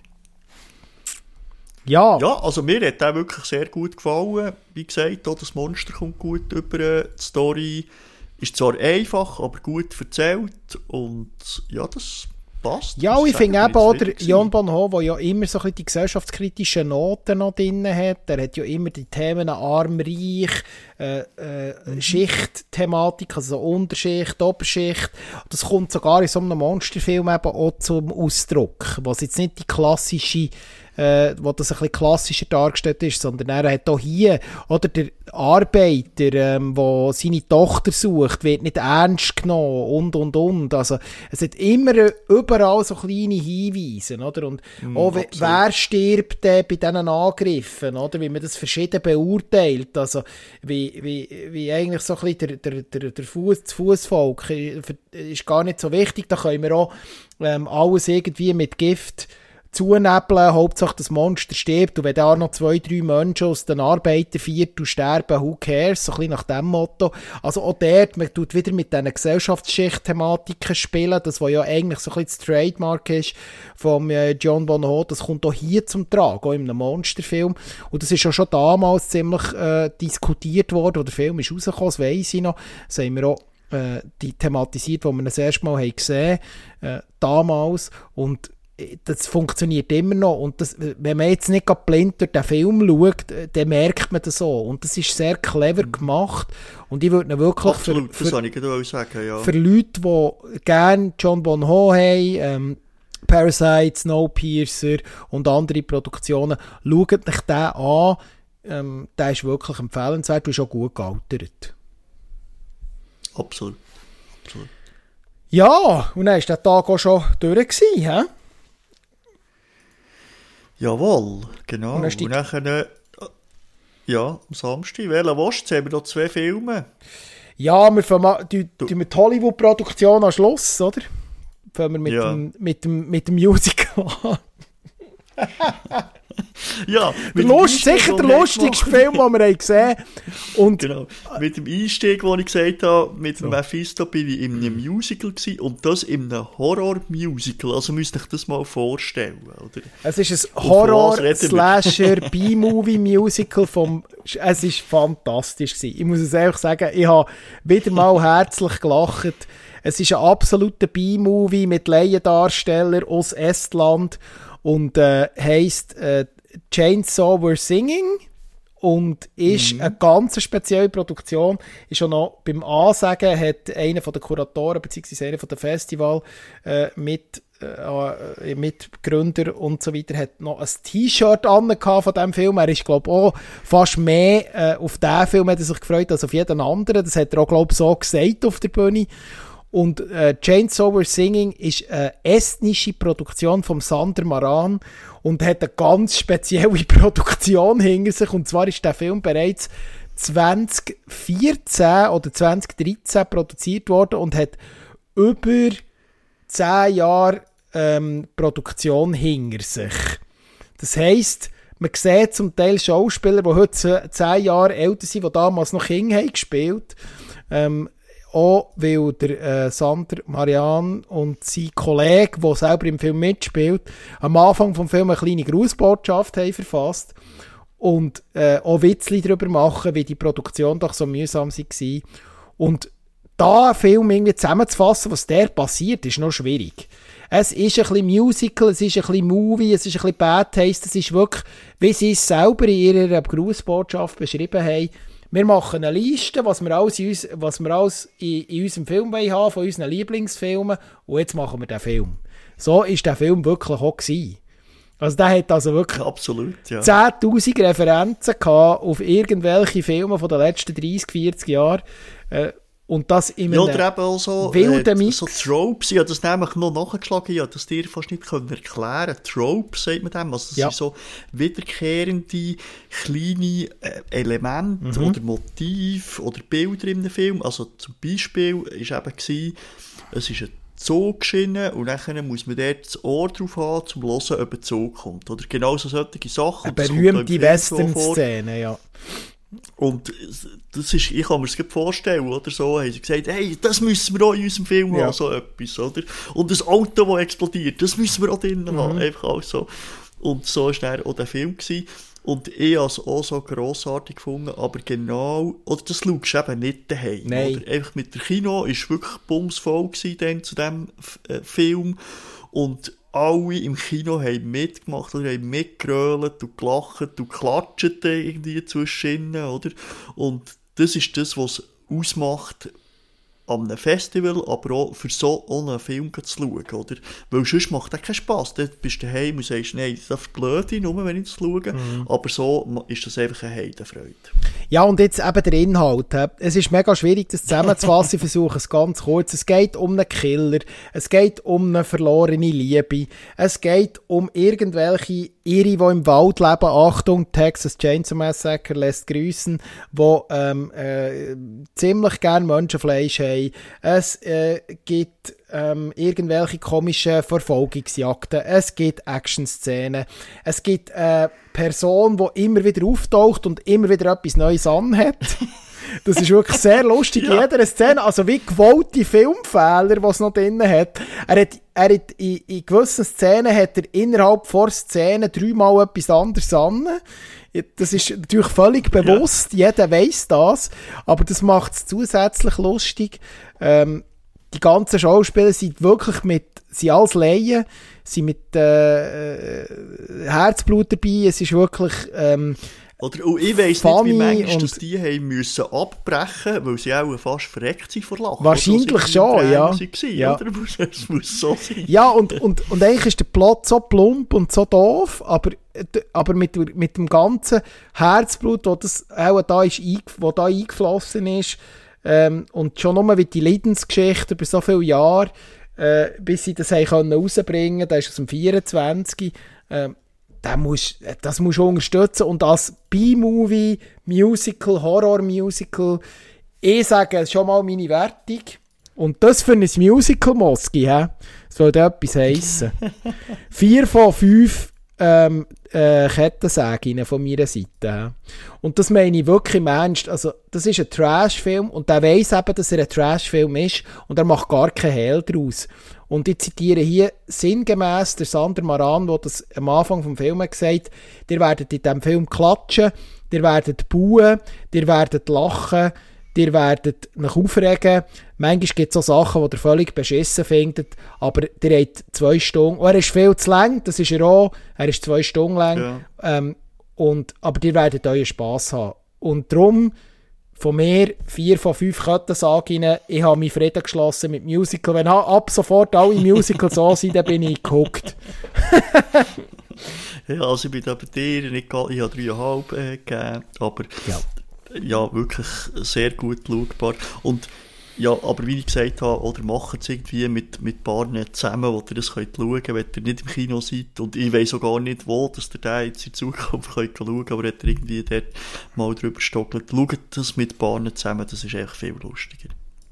Ja. Ja, also mir hat der wirklich sehr gut gefallen. Wie gesagt, auch das Monster kommt gut über die Story. Ist zwar einfach, aber gut erzählt und ja, das passt. Ja, das ich finde eben auch der John Bon Bono, der ja immer so ein bisschen die gesellschaftskritischen Noten noch drin hat, der hat ja immer die Themen arm, reich, äh, äh, mhm. Schichtthematik, also so Unterschicht, Oberschicht. Das kommt sogar in so einem Monsterfilm eben auch zum Ausdruck, was jetzt nicht die klassische Äh, wo das ein bisschen klassischer dargestellt ist, sondern er hat auch hier, oder der Arbeiter, ähm, der seine Tochter sucht, wird nicht ernst genommen und, und, und. Also, es hat immer überall so kleine Hinweise, oder? Und mm, auch, absolut. Wer stirbt äh, bei diesen Angriffen, oder? Wie man das verschieden beurteilt. Also, wie, wie, wie eigentlich so ein bisschen der, der, der, der Fuss, das Fussvolk ist gar nicht so wichtig. Da können wir auch ähm, alles irgendwie mit Gift zunebeln, Hauptsache das Monster stirbt, und wenn da noch zwei, drei Menschen aus den Arbeitern Viertel sterben, who cares, so ein bisschen nach dem Motto. Also auch dort, man tut wieder mit diesen Gesellschaftsschicht-Thematiken spielen, das, was ja eigentlich so ein bisschen das Trademark ist von äh, John Bon-Ho, das kommt auch hier zum Tragen, auch in einem Monsterfilm. Und das ist ja schon damals ziemlich äh, diskutiert worden, als der Film ist rausgekommen, das weiss ich noch, das haben wir auch äh, die thematisiert, wo wir das erste Mal haben gesehen haben, äh, damals, und das funktioniert immer noch, und das, wenn man jetzt nicht blind durch den Film schaut, dann merkt man das so, und das ist sehr clever gemacht, und ich würde ihn wirklich Absolut, für, das für, ich gerade sagen, ja. für Leute, die gerne John Bon-Ho haben, ähm, Parasite, Snowpiercer und andere Produktionen, schaut euch den an, ähm, der ist wirklich empfehlenswert und ist auch gut gealtert. Absolut, absolut. Ja, und dann war der Tag auch schon durch gewesen, hä? Jawohl, genau. Und Und, und dann, äh, ja, am Samstag, welcher willst du? Jetzt haben wir noch zwei Filme. Ja, wir fangen die, die mit Hollywood-Produktion am Schluss, oder? Fangen wir mit, ja. dem, mit, dem, mit dem Musical an. Ja, der Lust, sicher der lustigste Film, den wir haben gesehen haben. Genau, mit dem Einstieg, den ich gesagt habe, mit dem so. Mephisto bin ich in einem Musical gewesen, und das in einem Horror-Musical. Also müsst ihr euch das mal vorstellen, oder? Es ist ein Horror-Slasher-B-Movie-Musical vom... Es war fantastisch gewesen. Ich muss es ehrlich sagen, ich habe wieder mal herzlich gelacht. Es ist ein absoluter B-Movie mit Laiendarstellern aus Estland und äh, heisst äh, Chainsaw We're Singing und ist mhm. eine ganz spezielle Produktion. Ist schon noch beim Ansagen hat einer von den Kuratoren bzw. einer von den Festival äh, mit äh, Mitgründer und so weiter hat noch ein T-Shirt an von diesem Film. Er ist, glaube ich, auch fast mehr äh, auf diesen Film hat er sich gefreut als auf jeden anderen. Das hat er auch, glaube ich, so gesagt auf der Bühne. Und äh, Chainsaw We're Singing ist eine estnische Produktion von Sander Maran und hat eine ganz spezielle Produktion hinter sich. Und zwar ist der Film bereits zwanzig vierzehn oder zwanzig dreizehn produziert worden und hat über zehn Jahre ähm, Produktion hinter sich. Das heisst, man sieht zum Teil Schauspieler, die heute zehn Jahre älter sind, die damals noch Kinder haben gespielt. Ähm, auch weil der äh, Sander Marian und sein Kollege, der selber im Film mitspielt, am Anfang des Films eine kleine Grußbotschaft haben verfasst und äh, auch Witzli darüber machen, wie die Produktion doch so mühsam war. Und da einen Film irgendwie zusammenzufassen, was der passiert, ist noch schwierig. Es ist ein bisschen Musical, es ist ein bisschen Movie, es ist ein bisschen Bad Taste, es ist wirklich, wie sie es selber in ihrer Grußbotschaft beschrieben haben. Wir machen eine Liste, was wir alles in, uns, was wir alles in, in unserem Film haben wollen, von unseren Lieblingsfilmen, und jetzt machen wir den Film. So war der Film wirklich auch gewesen. Also der hat also wirklich absolut, ja. zehntausend Referenzen gehabt auf irgendwelche Filme von den letzten dreissig, vierzig Jahren. Äh, Und das in einem ja, oder eben auch so, wilden äh, Mix. So Tropes, ich habe das nämlich noch nachgeschlagen, ich habe das dir fast nicht erklären können. Tropes, sagt man dem. Also das ja. sind so wiederkehrende kleine äh, Elemente mhm. oder Motive oder Bilder in einem Film. Also zum Beispiel war eben, gewesen, es ist ein Zugschiene und dann muss man dort das Ohr drauf haben, um zu hören, ob ein Zug kommt. Oder genauso solche Sachen. Eine berühmte Western-Szene, ja. Und das ist, ich kann mir das vorstellen, oder so, haben sie gesagt, hey, das müssen wir auch in unserem Film ja. haben, so etwas, oder? Und das Auto, das explodiert, das müssen wir auch drinnen mhm. haben, einfach auch so. Und so war dann auch der Film gewesen. Und ich habe es auch so grossartig gefunden, aber genau, oder das schaust du eben nicht daheim. Nein. Oder? Einfach mit der Kino war wirklich bumsvoll gewesen dann zu diesem äh, Film. Und alle im Kino haben mitgemacht oder haben mitgerölt und gelacht und geklatscht irgendwie zwischen ihnen, oder? Und das ist das, was es ausmacht an einem Festival, aber auch für so einen Film zu schauen, oder? Weil sonst macht das keinen Spass. Dann bist du daheim und sagst, nein, das ist blöd, nur wenn ich das schaue. Mhm. Aber so ist das einfach eine Heidenfreude. Ja, und jetzt eben der Inhalt. Es ist mega schwierig, das zusammenzufassen. Ich versuche es ganz kurz. Es geht um einen Killer. Es geht um eine verlorene Liebe. Es geht um irgendwelche Ihre, die im Wald leben, Achtung, Texas Chainsaw Massacre lässt grüßen, die ähm, äh, ziemlich gerne Menschenfleisch haben. Es äh, gibt ähm, irgendwelche komischen Verfolgungsjagden, es gibt Action-Szenen, es gibt eine Person, die immer wieder auftaucht und immer wieder etwas Neues anhat. Das ist wirklich sehr lustig in ja. jeder Szene. Also wie gewollte Filmfehler, die es noch drin hat. Er hat, er hat in, in gewissen Szenen hat er innerhalb vor Szenen dreimal etwas anderes an. Das ist natürlich völlig bewusst. Ja. Jeder weiss das. Aber das macht es zusätzlich lustig. Ähm, die ganzen Schauspieler sind wirklich mit, sind alles Laien, sind mit äh, Herzblut dabei. Es ist wirklich... Ähm, Oder, und ich weiss nicht, wie manchmal dass die haben müssen abbrechen, weil sie auch fast verreckt sind vor Lachen. Wahrscheinlich schon, ja. Waren, ja. Oder? Es muss so sein. Ja, und, und, und eigentlich ist der Plot so plump und so doof, aber, aber mit, mit dem ganzen Herzblut, das das auch da, ist, wo da eingeflossen ist, ähm, und schon nur wie die Leidensgeschichte über so viele Jahre, äh, bis sie das haben rausbringen können, das ist aus dem vierundzwanzig, ähm, Das musst, das musst du unterstützen. Und als B-Movie, Musical, Horror-Musical, ich sage schon mal meine Wertung. Und das für ein Musical, Moski, hä? Das soll da etwas heissen. Vier von fünf ähm, äh, Kettensägen von meiner Seite. Hä? Und das meine ich wirklich im Ernst. Also, das ist ein Trash-Film und der weiss eben, dass er ein Trash-Film ist und er macht gar keinen Hehl daraus. Und ich zitiere hier sinngemäss der Sander Maran, der das am Anfang des Films gesagt hat, ihr werdet in diesem Film klatschen, ihr werdet buhen, ihr werdet lachen, ihr werdet euch aufregen. Manchmal gibt es auch Sachen, die ihr völlig beschissen findet, aber ihr habt zwei Stunden, oh, er ist viel zu lang, das ist er auch, er ist zwei Stunden lang, ja. ähm, und, aber ihr werdet euren Spass haben. Und darum von mir vier von fünf Kettensagen. Ich habe mich Frieden geschlossen mit Musical. Wenn ab sofort alle Musicals so sind, dann bin ich gehuckt. Ja, also ich bin da bei dir, ich habe dreieinhalb äh, gegeben, aber ja. ja, wirklich sehr gut schaubar. Und ja, aber wie ich gesagt habe, oder macht es irgendwie mit, mit Partnern zusammen, wo ihr das könnt schauen könnt, wenn ihr nicht im Kino seid. Und ich weiss auch gar nicht, wo, dass ihr den jetzt in Zukunft könnt schauen könnt, aber wenn ihr irgendwie dort mal drüber stockelt, schaut das mit Partnern zusammen, das ist echt viel lustiger.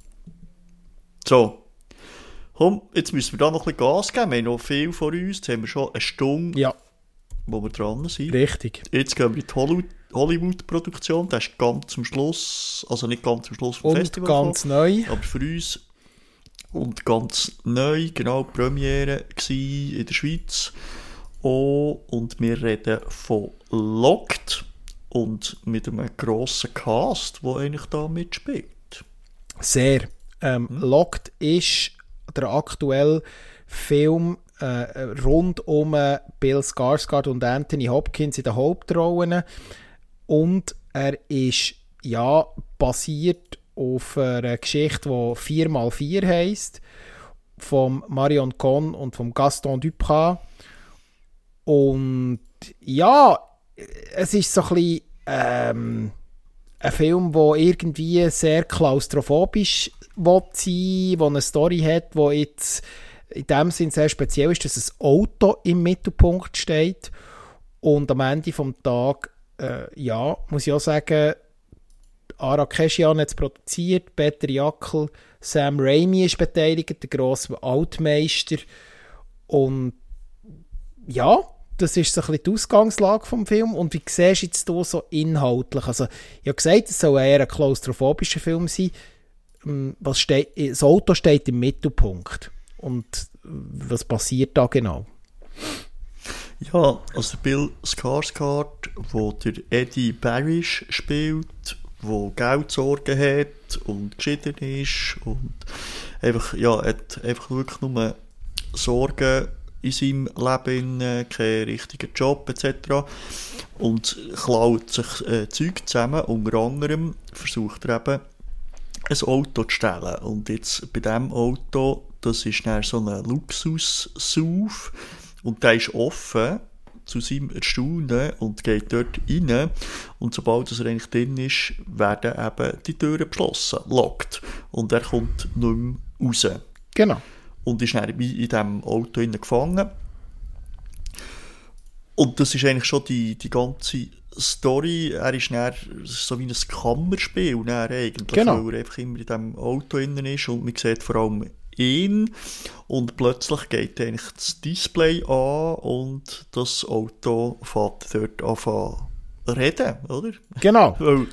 So. Komm, jetzt müssen wir da noch ein bisschen Gas geben. Wir haben noch viel vor uns. Jetzt haben wir schon eine Stunde, ja. wo wir dran sind. Richtig. Jetzt gehen wir in die Hollywood. Hollywood-Produktion, das ist ganz zum Schluss, also nicht ganz zum Schluss vom und Festival. Und ganz gekommen, neu. Aber für uns und ganz neu, genau, die Premiere war in der Schweiz. Oh, und wir reden von Locked und mit einem grossen Cast, der eigentlich da mitspielt. Sehr. Ähm, hm? Locked ist der aktuelle Film äh, rund um Bill Skarsgård und Anthony Hopkins in den Hauptrollen. Und er ist ja basiert auf einer Geschichte, die vier mal vier heisst, von Marion Cohn und von Gaston Duprat. Und ja, es ist so ein bisschen ähm, ein Film, der irgendwie sehr klaustrophobisch sein, der eine Story hat, die jetzt in dem Sinn sehr speziell ist, dass ein Auto im Mittelpunkt steht. Und am Ende des Tages Äh, ja, muss ich auch sagen, Ara Keshian hat es produziert, Peter Jackel, Sam Raimi ist beteiligt, der grosse Altmeister. Und ja, das ist so ein bisschen die Ausgangslage vom Film. Und wie siehst du jetzt hier so inhaltlich? Also, ich habe gesagt, es soll eher ein klaustrophobischer Film sein. Was steht, das Auto steht im Mittelpunkt. Und was passiert da genau? Ja, also Bill Skarsgård, wo der Eddie Barish spielt, wo Geldsorgen hat und geschieden ist und einfach, ja, hat einfach wirklich nur Sorgen in seinem Leben, keinen richtigen Job et cetera. Und klaut sich äh, Zeug zusammen, unter anderem versucht er eben ein Auto zu stehlen. Und jetzt bei diesem Auto, das ist dann so ein Luxus-S U V, und der ist offen, zu seinem Erstaunen, und geht dort rein. Und sobald er eigentlich drin ist, werden eben die Türen geschlossen, locked. Und er kommt nicht mehr raus. Genau. Und ist dann wie in diesem Auto gefangen. Und das ist eigentlich schon die, die ganze Story. Er ist dann so wie ein Kammerspiel dann eigentlich, genau. weil er einfach immer in diesem Auto innen ist und man sieht vor allem ihn und plötzlich geht eigentlich das Display an und das Auto fährt dort an reden, oder? Genau. Weil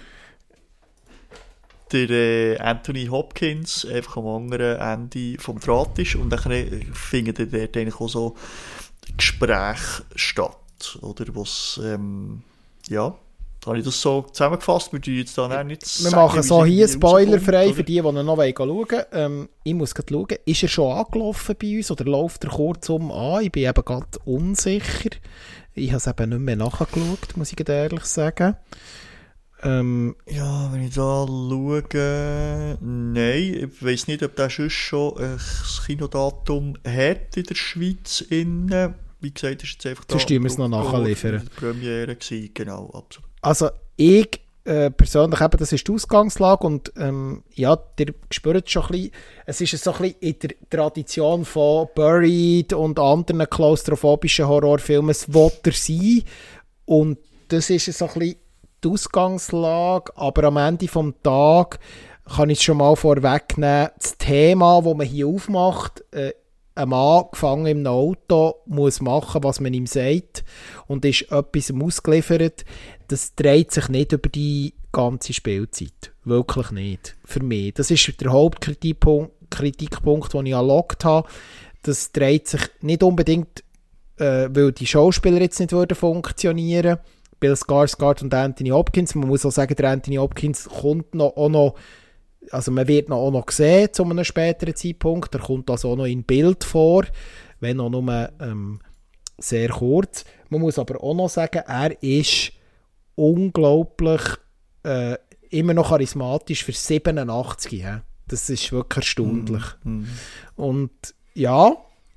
der äh, Anthony Hopkins einfach am anderen Ende vom Draht ist und dann finden dort eigentlich auch so Gespräche statt, oder? Was, ähm, ja, da habe ich das so zusammengefasst, wir jetzt da nicht Wir sagen, machen so hier spoilerfrei für die, die noch schauen wollen. Ähm, ich muss gerade schauen, ist er schon angelaufen bei uns oder läuft er kurzum an? Ich bin eben gerade unsicher. Ich habe es eben nicht mehr nachgeschaut, muss ich ehrlich sagen. Ähm, ja, wenn ich da schaue, nein, ich weiss nicht, ob der sonst schon ein Kinodatum hat in der Schweiz innen. Wie gesagt, ist jetzt einfach da. Sonst müssen wir es noch nachliefern. Die Premiere gewesen, genau, absolut. Also ich äh, persönlich, eben, das ist die Ausgangslage und ähm, ja, ihr spürt es schon ein bisschen, es ist so ein bisschen in der Tradition von Buried und anderen klaustrophobischen Horrorfilmen, es will er sein und das ist so ein bisschen die Ausgangslage, aber am Ende des Tages kann ich es schon mal vorwegnehmen, das Thema, das man hier aufmacht, äh, ein Mann gefangen im Auto muss machen, was man ihm sagt und ist etwas ausgeliefert, das dreht sich nicht über die ganze Spielzeit. Wirklich nicht. Für mich. Das ist der Hauptkritikpunkt, Kritikpunkt, den ich erlaubt habe. Das dreht sich nicht unbedingt, äh, weil die Schauspieler jetzt nicht würden funktionieren. Bill Skarsgård und Anthony Hopkins. Man muss auch sagen, der Anthony Hopkins kommt noch, auch noch, also man wird ihn auch noch sehen zu einem späteren Zeitpunkt. Er kommt also auch noch in Bild vor, wenn auch nur ähm, sehr kurz. Man muss aber auch noch sagen, er ist unglaublich äh, immer noch charismatisch für siebenundachtzig. Ja? Das ist wirklich erstaunlich. Mm, mm. Und ja,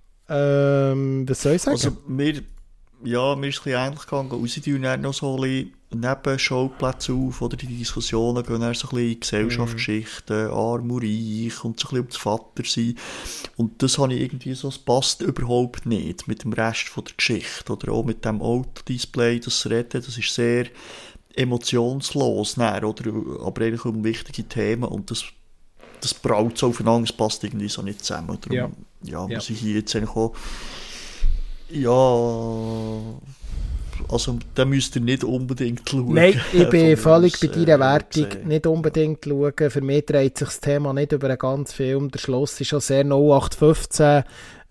ähm, was soll ich sagen? Also mir, ja, mir ist es ein bisschen ähnlich gegangen. Rausziehen dann noch so ein bisschen Nebenschauplätze auf, oder die Diskussionen gehen dann so ein bisschen in Gesellschaftsgeschichten, mm. arm und reich und so ein bisschen um das Vatersein. Und das habe ich irgendwie so, es passt überhaupt nicht mit dem Rest von der Geschichte. Oder auch mit dem Autodisplay, das Reden, das ist sehr emotionslos, dann, oder? Aber eigentlich um wichtige Themen und das, das braut so aufeinander, das passt irgendwie so nicht zusammen. Darum, ja, ja, ja. muss ich hier jetzt eigentlich auch, ja, also da müsst ihr nicht unbedingt schauen. Nein, ich bin völlig bei deiner Wertung, äh, nicht unbedingt schauen. Für mich dreht sich das Thema nicht über einen ganzen Film. Der Schluss ist schon sehr null acht fünfzehn.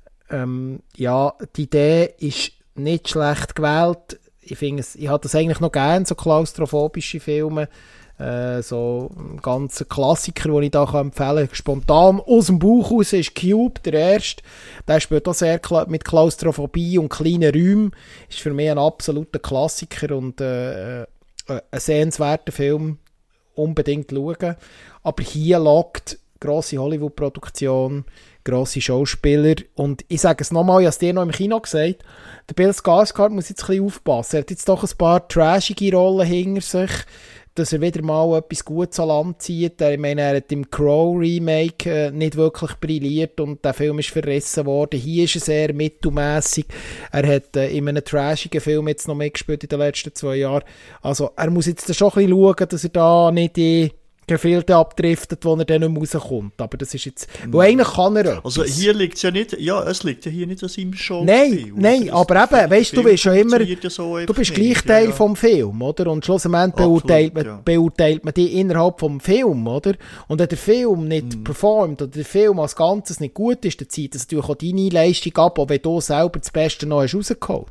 Ähm, ja, die Idee ist nicht schlecht gewählt. Ich finde, ich habe das eigentlich noch gerne, so klaustrophobische Filme. Äh, so ein ganzer Klassiker, den ich da empfehlen kann. Spontan aus dem Bauch raus ist Cube, der erste. Der spielt auch sehr mit Klaustrophobie und kleinen Räumen. Ist für mich ein absoluter Klassiker und äh, ein sehenswerter Film. Unbedingt schauen. Aber hier lockt grosse Hollywood-Produktion, grosse Schauspieler. Und ich sage es nochmal, ich habe es dir noch im Kino gesagt, der Bill Skarsgård muss jetzt ein bisschen aufpassen. Er hat jetzt doch ein paar trashige Rollen hinter sich, dass er wieder mal etwas Gutes an Land zieht. Ich meine, er hat im Crow-Remake äh, nicht wirklich brilliert und der Film ist verrissen worden. Hier ist er sehr mittelmässig. Er hat äh, in einem trashigen Film jetzt noch mitgespielt in den letzten zwei Jahren. Also er muss jetzt schon ein bisschen schauen, dass er da nicht in Gefilde abdriftet, wo er dann nicht mehr rauskommt. Aber das ist jetzt... Mhm. Weil eigentlich kann er etwas. Also hier liegt es ja nicht... Ja, es liegt ja hier nicht an seinem Show. Nein, nein, aber eben, weißt du, du bist ja immer... So du bist gleich nicht, Teil ja, ja. vom Film, oder? Und schlussendlich beurteilt man, ja. beurteilt man die innerhalb vom Film, oder? Und wenn der Film nicht mhm. performt oder der Film als Ganzes nicht gut ist, dann zieht das natürlich auch deine Leistung ab, auch wenn du selber das Beste noch hast rausgeholt.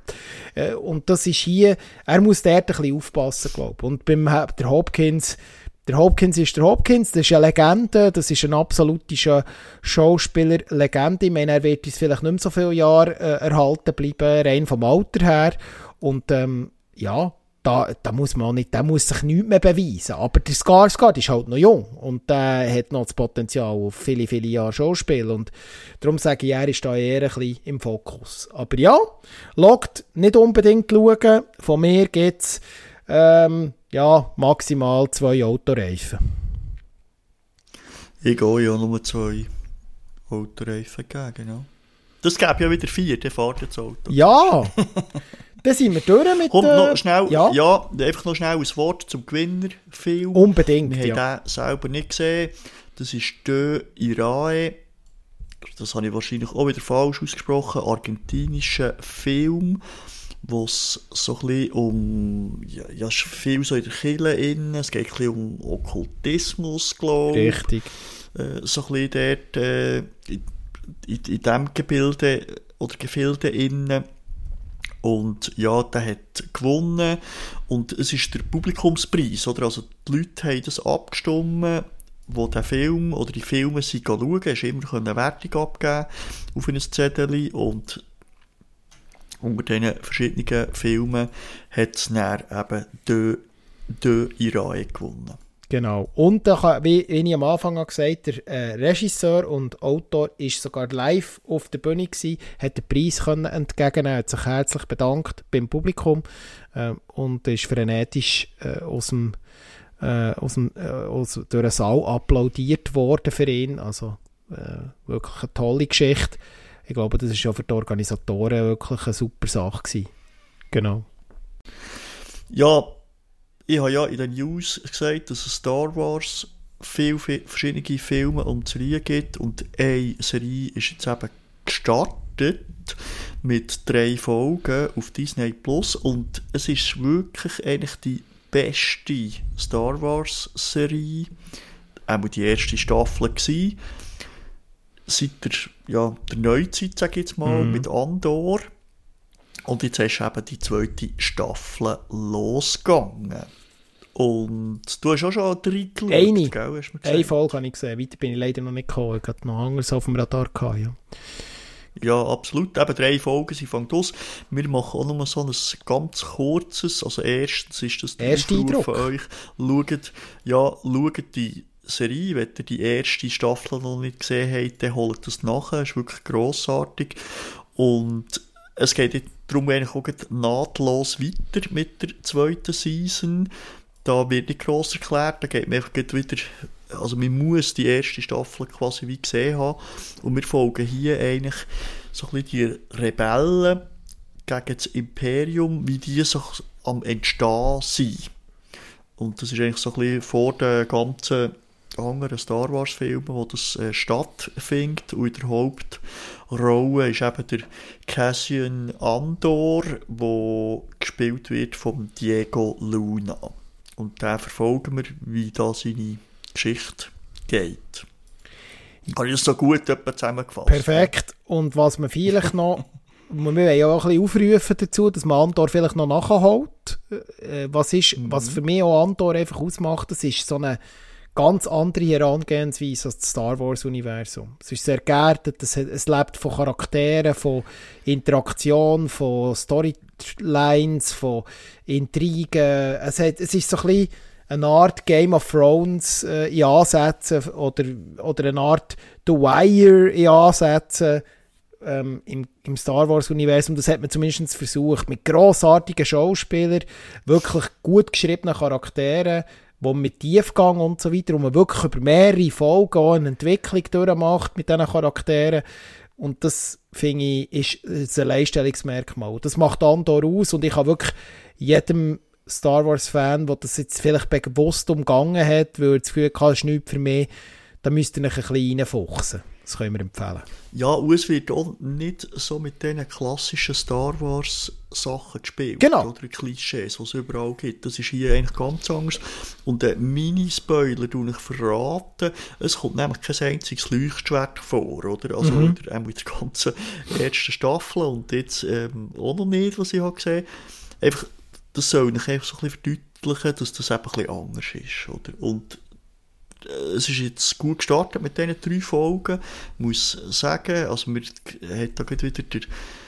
Und das ist hier... Er muss dort ein bisschen aufpassen, glaube ich. Und beim der Hopkins... Der Hopkins ist der Hopkins, das ist eine Legende, das ist ein absoluter Schauspieler-Legende. Ich meine, er wird uns vielleicht nicht mehr so viele Jahre äh, erhalten bleiben, rein vom Alter her. Und ähm, ja, da, da muss man auch nicht, der muss sich nichts mehr beweisen. Aber der Skarsgård ist halt noch jung und der hat noch das Potenzial auf viele, viele Jahre Schauspiel. Und darum sage ich, er ist da eher ein bisschen im Fokus. Aber ja, lockt nicht unbedingt schauen. Von mir gibt es ähm, ja, maximal zwei Autoreifen. Ich gehe ja nur zwei Autoreifen geben, genau. Das gäbe ja wieder vier, der fährt das Auto. Ja, Dann sind wir durch mit... Kommt äh, noch schnell, ja. ja, einfach noch schnell ein Wort zum Gewinnerfilm. Unbedingt, Wir ja. haben den selber nicht gesehen. Das ist «De Irae». Das habe ich wahrscheinlich auch wieder falsch ausgesprochen. Argentinischer Film, wo es so ein bisschen um... Ja, ja, es ist viel so in der Kirche innen. Es geht ein bisschen um Okkultismus, glaube ich. Richtig. Äh, so ein bisschen dort äh, in, in, in diesem Gebilde oder Gefilde innen. Und ja, der hat gewonnen. Und es ist der Publikumspreis, oder? Also die Leute haben das abgestimmt, wo der Film oder die Filme sie schauen, hast immer eine Wertung abgeben auf ein Zettel. Und unter diesen verschiedenen Filmen hat es dann eben «De, de Irae» gewonnen. Genau. Und da kann, wie, wie ich am Anfang gesagt habe, der äh, Regisseur und Autor ist sogar live auf der Bühne gewesen, hat den Preis können entgegennehmen, hat sich herzlich bedankt beim Publikum äh, und ist frenetisch äh, aus dem, äh, aus dem äh, aus, durch den Saal applaudiert worden für ihn. Also äh, wirklich eine tolle Geschichte. Ich glaube, das ist ja für die Organisatoren wirklich eine super Sache gewesen. Genau. Ja, ich habe ja in den News gesagt, dass es Star Wars viele, viele verschiedene Filme und Serien gibt und eine Serie ist jetzt eben gestartet mit drei Folgen auf Disney Plus und es ist wirklich eigentlich die beste Star Wars Serie, auch die erste Staffel gewesen, seit der, ja, der Neuzeit, sage ich jetzt mal, mhm. mit Andor. Und jetzt ist eben die zweite Staffel losgegangen. Und du hast auch schon reingeschaut, eine, gell? Hast du mir eine Folge habe ich gesehen, weiter bin ich leider noch nicht gekommen. Ich hatte noch anderes auf dem Radar gehabt, ja. Ja, absolut. Eben drei Folgen, sie fangen aus. Wir machen auch nur so ein ganz kurzes, also erstens ist das der Aufruf von euch. Schaut, ja, schaut die Serie, wenn ihr die erste Staffel noch nicht gesehen habt, dann holt das nachher, ist wirklich grossartig. Und es geht darum eigentlich auch nahtlos weiter mit der zweiten Season. Da wird nicht gross erklärt, da geht man einfach wieder, also man muss die erste Staffel quasi wie gesehen haben. Und wir folgen hier eigentlich so ein bisschen die Rebellen gegen das Imperium, wie die sich am Entstehen sind. Und das ist eigentlich so ein bisschen vor den ganzen anderen Star Wars Filmen, wo das äh, stattfindet. Und in der Hauptrolle ist eben der Cassian Andor, der gespielt wird von Diego Luna. Und den verfolgen wir, wie da seine Geschichte geht. Habe ich das so gut etwa zusammengefasst? Perfekt. Und was man vielleicht noch, wir wollen ja auch ein bisschen aufrufen dazu, dass man Andor vielleicht noch nachholt. Äh, was, ist, mhm. was für mich auch Andor einfach ausmacht, das ist so eine ganz andere Herangehensweise als das Star Wars-Universum. Es ist sehr geerdet, es, es lebt von Charakteren, von Interaktion, von Storylines, von Intrigen. Es, hat, es ist so ein bisschen eine Art Game of Thrones äh, in Ansätzen oder, oder eine Art The Wire in Ansätzen ähm, im, im Star Wars-Universum. Das hat man zumindest versucht. Mit grossartigen Schauspielern, wirklich gut geschriebenen Charakteren, wo man mit Tiefgang und so weiter, wo man wirklich über mehrere Folgen auch eine Entwicklung durchmacht mit diesen Charakteren. Und das, finde ich, ist, ist ein Alleinstellungsmerkmal. Das macht Andor aus und ich habe wirklich jedem Star Wars-Fan, der das jetzt vielleicht bewusst umgangen hat, weil er das Gefühl hat, es ist nichts für mich, da müsst ihr euch ein bisschen reinfuchsen. Das können wir empfehlen. Ja, und es wird auch nicht so mit diesen klassischen Star Wars-Sachen gespielt. Genau. Oder Klischees, die es überall gibt. Das ist hier eigentlich ganz anders. Und ein Mini-Spoiler tue ich verraten. Es kommt nämlich kein einziges Leuchtschwert vor, oder? Also mhm. in, der, in der ganzen ersten Staffel und jetzt ähm, auch noch nicht, was ich habe gesehen. Einfach, das soll ich einfach so ein bisschen verdeutlichen, dass das eben ein bisschen anders ist, oder? Und es ist jetzt gut gestartet mit diesen drei Folgen, ich muss sagen, also man hat da wieder der,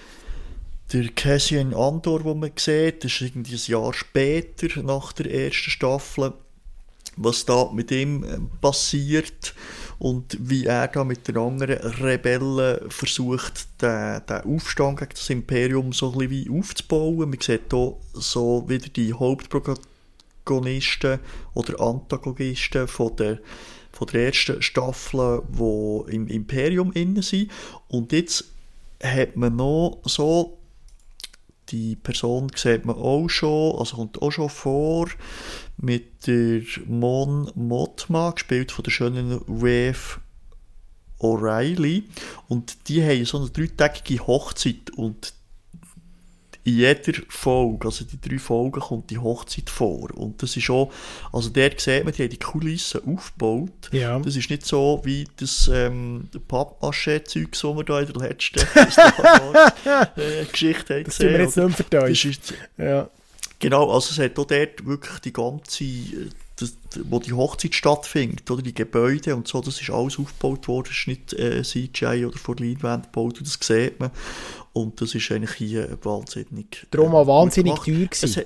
der Cassian Andor, den man sieht, das ist irgendwie ein Jahr später nach der ersten Staffel, was da mit ihm passiert und wie er da mit den anderen Rebellen versucht, den, den Aufstand gegen das Imperium so ein bisschen wie aufzubauen. Man sieht hier so wieder die Hauptprotagonisten oder Antagonisten von der, von der ersten Staffel, die im Imperium innen sind. Und jetzt hat man noch so die Person sieht man auch schon, also kommt auch schon vor, mit der Mon Mothma, gespielt von der schönen Reeve O'Reilly. Und die haben so eine dreitägige Hochzeit und in jeder Folge, also die drei Folgen, kommt die Hochzeit vor. Und das ist auch, also dort sieht man, die haben die Kulissen aufgebaut. Ja. Das ist nicht so wie das ähm, Pappmaché-Zeug, das wir da in der letzten äh, Geschichte haben das gesehen. Das wir jetzt nicht vertäuscht. Ja. Genau, also es hat auch dort wirklich die ganze, das, wo die Hochzeit stattfindet, oder die Gebäude und so, das ist alles aufgebaut worden, das ist nicht äh, C G I oder vor Leinwand gebaut, das sieht man. Und das ist eigentlich hier wahnsinnig... Darum auch wahnsinnig teuer gewesen. Es hat,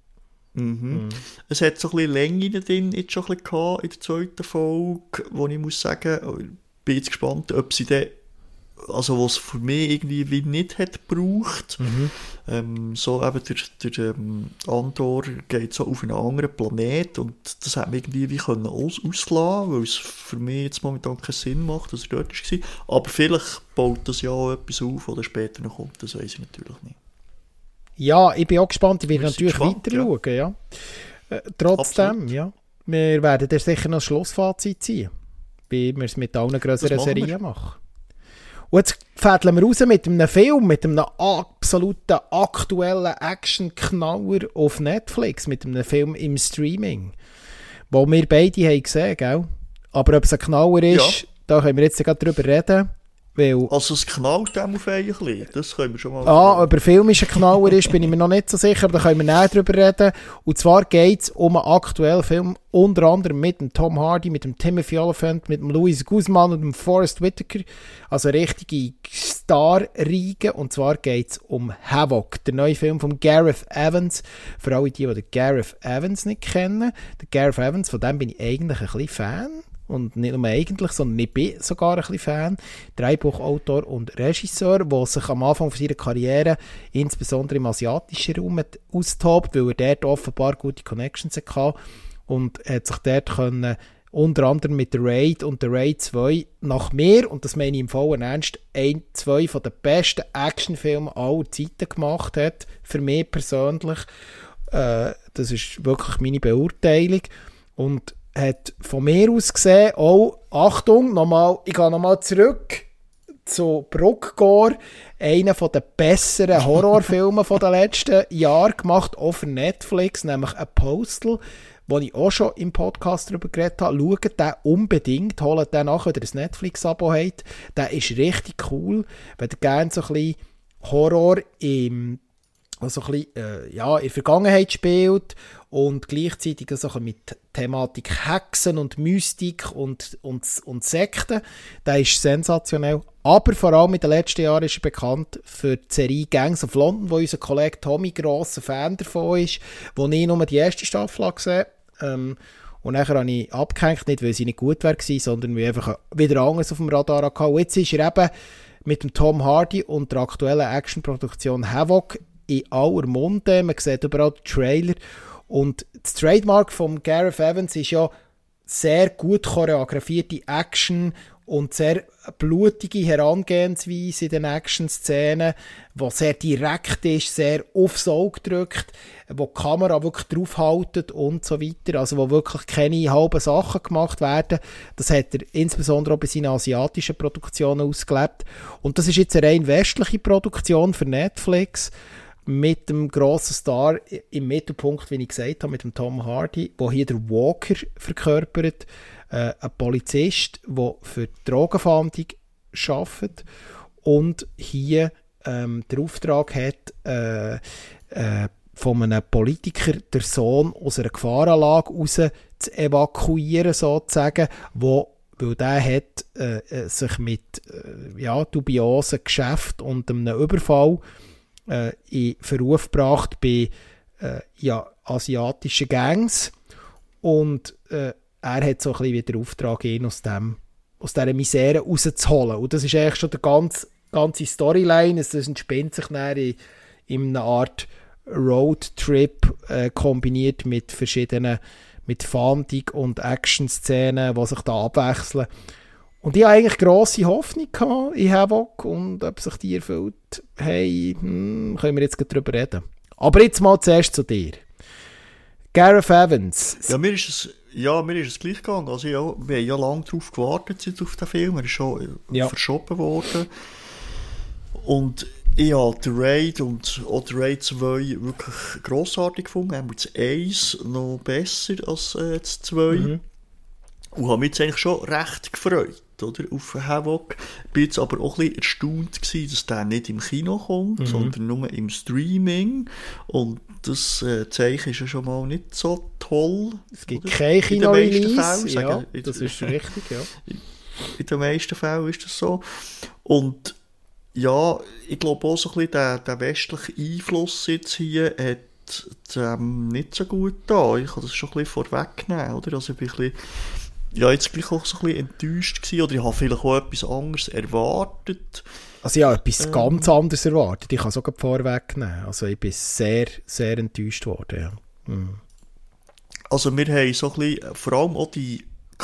mhm. Mhm. Es hat so ein bisschen Länge drin jetzt schon ein bisschen gehabt in der zweiten Folge, wo ich muss sagen, ich bin jetzt gespannt, ob sie dann, also was für mich irgendwie wie nicht hat gebraucht. Mhm. Ähm, so eben der, der ähm, Andor geht so auf einen anderen Planet und das hat mich irgendwie wie können aus, auslassen, weil es für mich jetzt momentan keinen Sinn macht, dass er dort war. Aber vielleicht baut das ja auch etwas auf, oder später noch kommt, das weiss ich natürlich nicht. Ja, ich bin auch gespannt, ich werde natürlich gespannt, weiter schauen, ja. ja. Äh, trotzdem, Absolut. ja. Wir werden da sicher noch ein Schlussfazit ziehen, wie wir es mit allen grösseren Serien machen. Und jetzt fädeln wir raus mit einem Film, mit einem absoluten aktuellen Action-Knaller auf Netflix, mit einem Film im Streaming, wo wir beide haben gesehen, gell? Aber ob es ein Knaller ist, ja. Da können wir jetzt gerade drüber reden. Weil also es knallt dem auf eigentlich, das können wir schon mal... Ah, ob der Film ein Knaller ist, bin ich mir noch nicht so sicher, aber da können wir näher drüber reden. Und zwar geht es um einen aktuellen Film, unter anderem mit dem Tom Hardy, mit dem Timothy Olyphant, mit dem Luis Guzman und dem Forrest Whitaker. Also richtige Star-Riege. Und zwar geht es um Havoc, der neue Film von Gareth Evans. Für alle die, die den Gareth Evans nicht kennen. Der Gareth Evans, von dem bin ich eigentlich ein bisschen Fan. Und nicht nur eigentlich, sondern ich bin sogar ein bisschen Fan. Drehbuchautor und Regisseur, der sich am Anfang seiner Karriere insbesondere im asiatischen Raum austobt, weil er dort offenbar gute Connections hatte und hat sich dort können, unter anderem mit der Raid und der Raid zwei nach mir, und das meine ich im vollen Ernst, ein, zwei von den besten Actionfilmen aller Zeiten gemacht hat, für mich persönlich. Äh, das ist wirklich meine Beurteilung. Und hat von mir aus gesehen auch, Achtung, nochmal, ich gehe nochmal zurück zu Bruckgor, einer der besseren Horrorfilme der letzten Jahre gemacht, auch für Netflix, nämlich Apostle, wo ich auch schon im Podcast darüber geredet habe. Schaut den unbedingt, holt den nach, wenn ihr ein Netflix-Abo habt. Der ist richtig cool, wenn ihr gerne so ein bisschen Horror im also ein bisschen, äh, ja, in der Vergangenheit spielt und gleichzeitig so ein bisschen mit Thematik Hexen und Mystik und, und, und Sekten. Der ist sensationell. Aber vor allem in den letzten Jahren ist er bekannt für die Serie Gangs of London, wo unser Kollege Tommy grosser Fan davon ist, wo ich nur die erste Staffel gesehen habe. Ähm, und nachher habe ich abgehängt, nicht weil sie nicht gut war, sondern weil ich einfach wieder anderes auf dem Radar hatte. Und jetzt ist er eben mit dem Tom Hardy und der aktuellen Actionproduktion Havoc in aller Munde, man sieht überall den Trailer und das Trademark von Gareth Evans ist ja sehr gut choreografierte Action und sehr blutige Herangehensweise in den Action-Szenen, die sehr direkt ist, sehr aufs Auge drückt, wo die Kamera wirklich draufhaltet und so weiter, also wo wirklich keine halben Sachen gemacht werden. Das hat er insbesondere auch bei seinen asiatischen Produktionen ausgelebt. Und das ist jetzt eine rein westliche Produktion für Netflix, mit dem grossen Star im Mittelpunkt, wie ich gesagt habe, mit dem Tom Hardy, der hier der Walker verkörpert, äh, ein Polizist, der für die Drogenfahndung arbeitet und hier ähm, den Auftrag hat, äh, äh, von einem Politiker den Sohn aus einer Gefahrenlage raus zu evakuieren, sozusagen, wo weil der hat äh, sich mit äh, ja, dubiosen Geschäften und einem Überfall äh, in Verruf gebracht bei äh, ja, asiatischen Gangs. Und äh, er hat so ein bisschen wieder den Auftrag, ihn aus, dem, aus dieser Misere rauszuholen. Und das ist eigentlich schon die ganze, ganze Storyline. Das entspinnt sich dann in, in einer Art Roadtrip äh, kombiniert mit verschiedenen mit Fahndung und Action-Szenen, die sich da abwechseln. Und ich hatte eigentlich grosse Hoffnung gehabt in Havoc und ob sich die erfüllt, hey, hm, können wir jetzt gleich drüber reden. Aber jetzt mal zuerst zu dir. Gareth Evans. Ja, mir ist es, ja, mir ist es gleich gegangen. Also, ja, wir haben ja lange darauf gewartet jetzt auf den Film. Er ist schon ja. verschoben worden. Und ich habe den Raid und auch den Raid zwei wirklich grossartig gefunden. Er hat das eins noch besser als äh, das zwei. Mhm. Und habe mich jetzt eigentlich schon recht gefreut, oder, auf Havoc. Ich war jetzt aber auch ein bisschen erstaunt gewesen, dass der nicht im Kino kommt, mhm. sondern nur im Streaming. Und das äh, Zeichen ist ja schon mal nicht so toll. Es gibt kein Kino-Release. Ja, das ist richtig, ja. In, in den meisten Fällen ist das so. Und ja, ich glaube auch so ein bisschen der, der westliche Einfluss jetzt hier hat ähm, nicht so gut da. Ich kann das schon ein bisschen vorwegnehmen, oder? Also ich bin ein bisschen ja, jetzt gleich auch so ein bisschen enttäuscht gewesen, oder ich habe vielleicht auch etwas anderes erwartet. Also ich habe etwas ähm, ganz anderes erwartet, ich kann es auch vorwegnehmen. Also ich bin sehr, sehr enttäuscht worden, ja. Mhm. Also wir haben so ein bisschen, vor allem auch die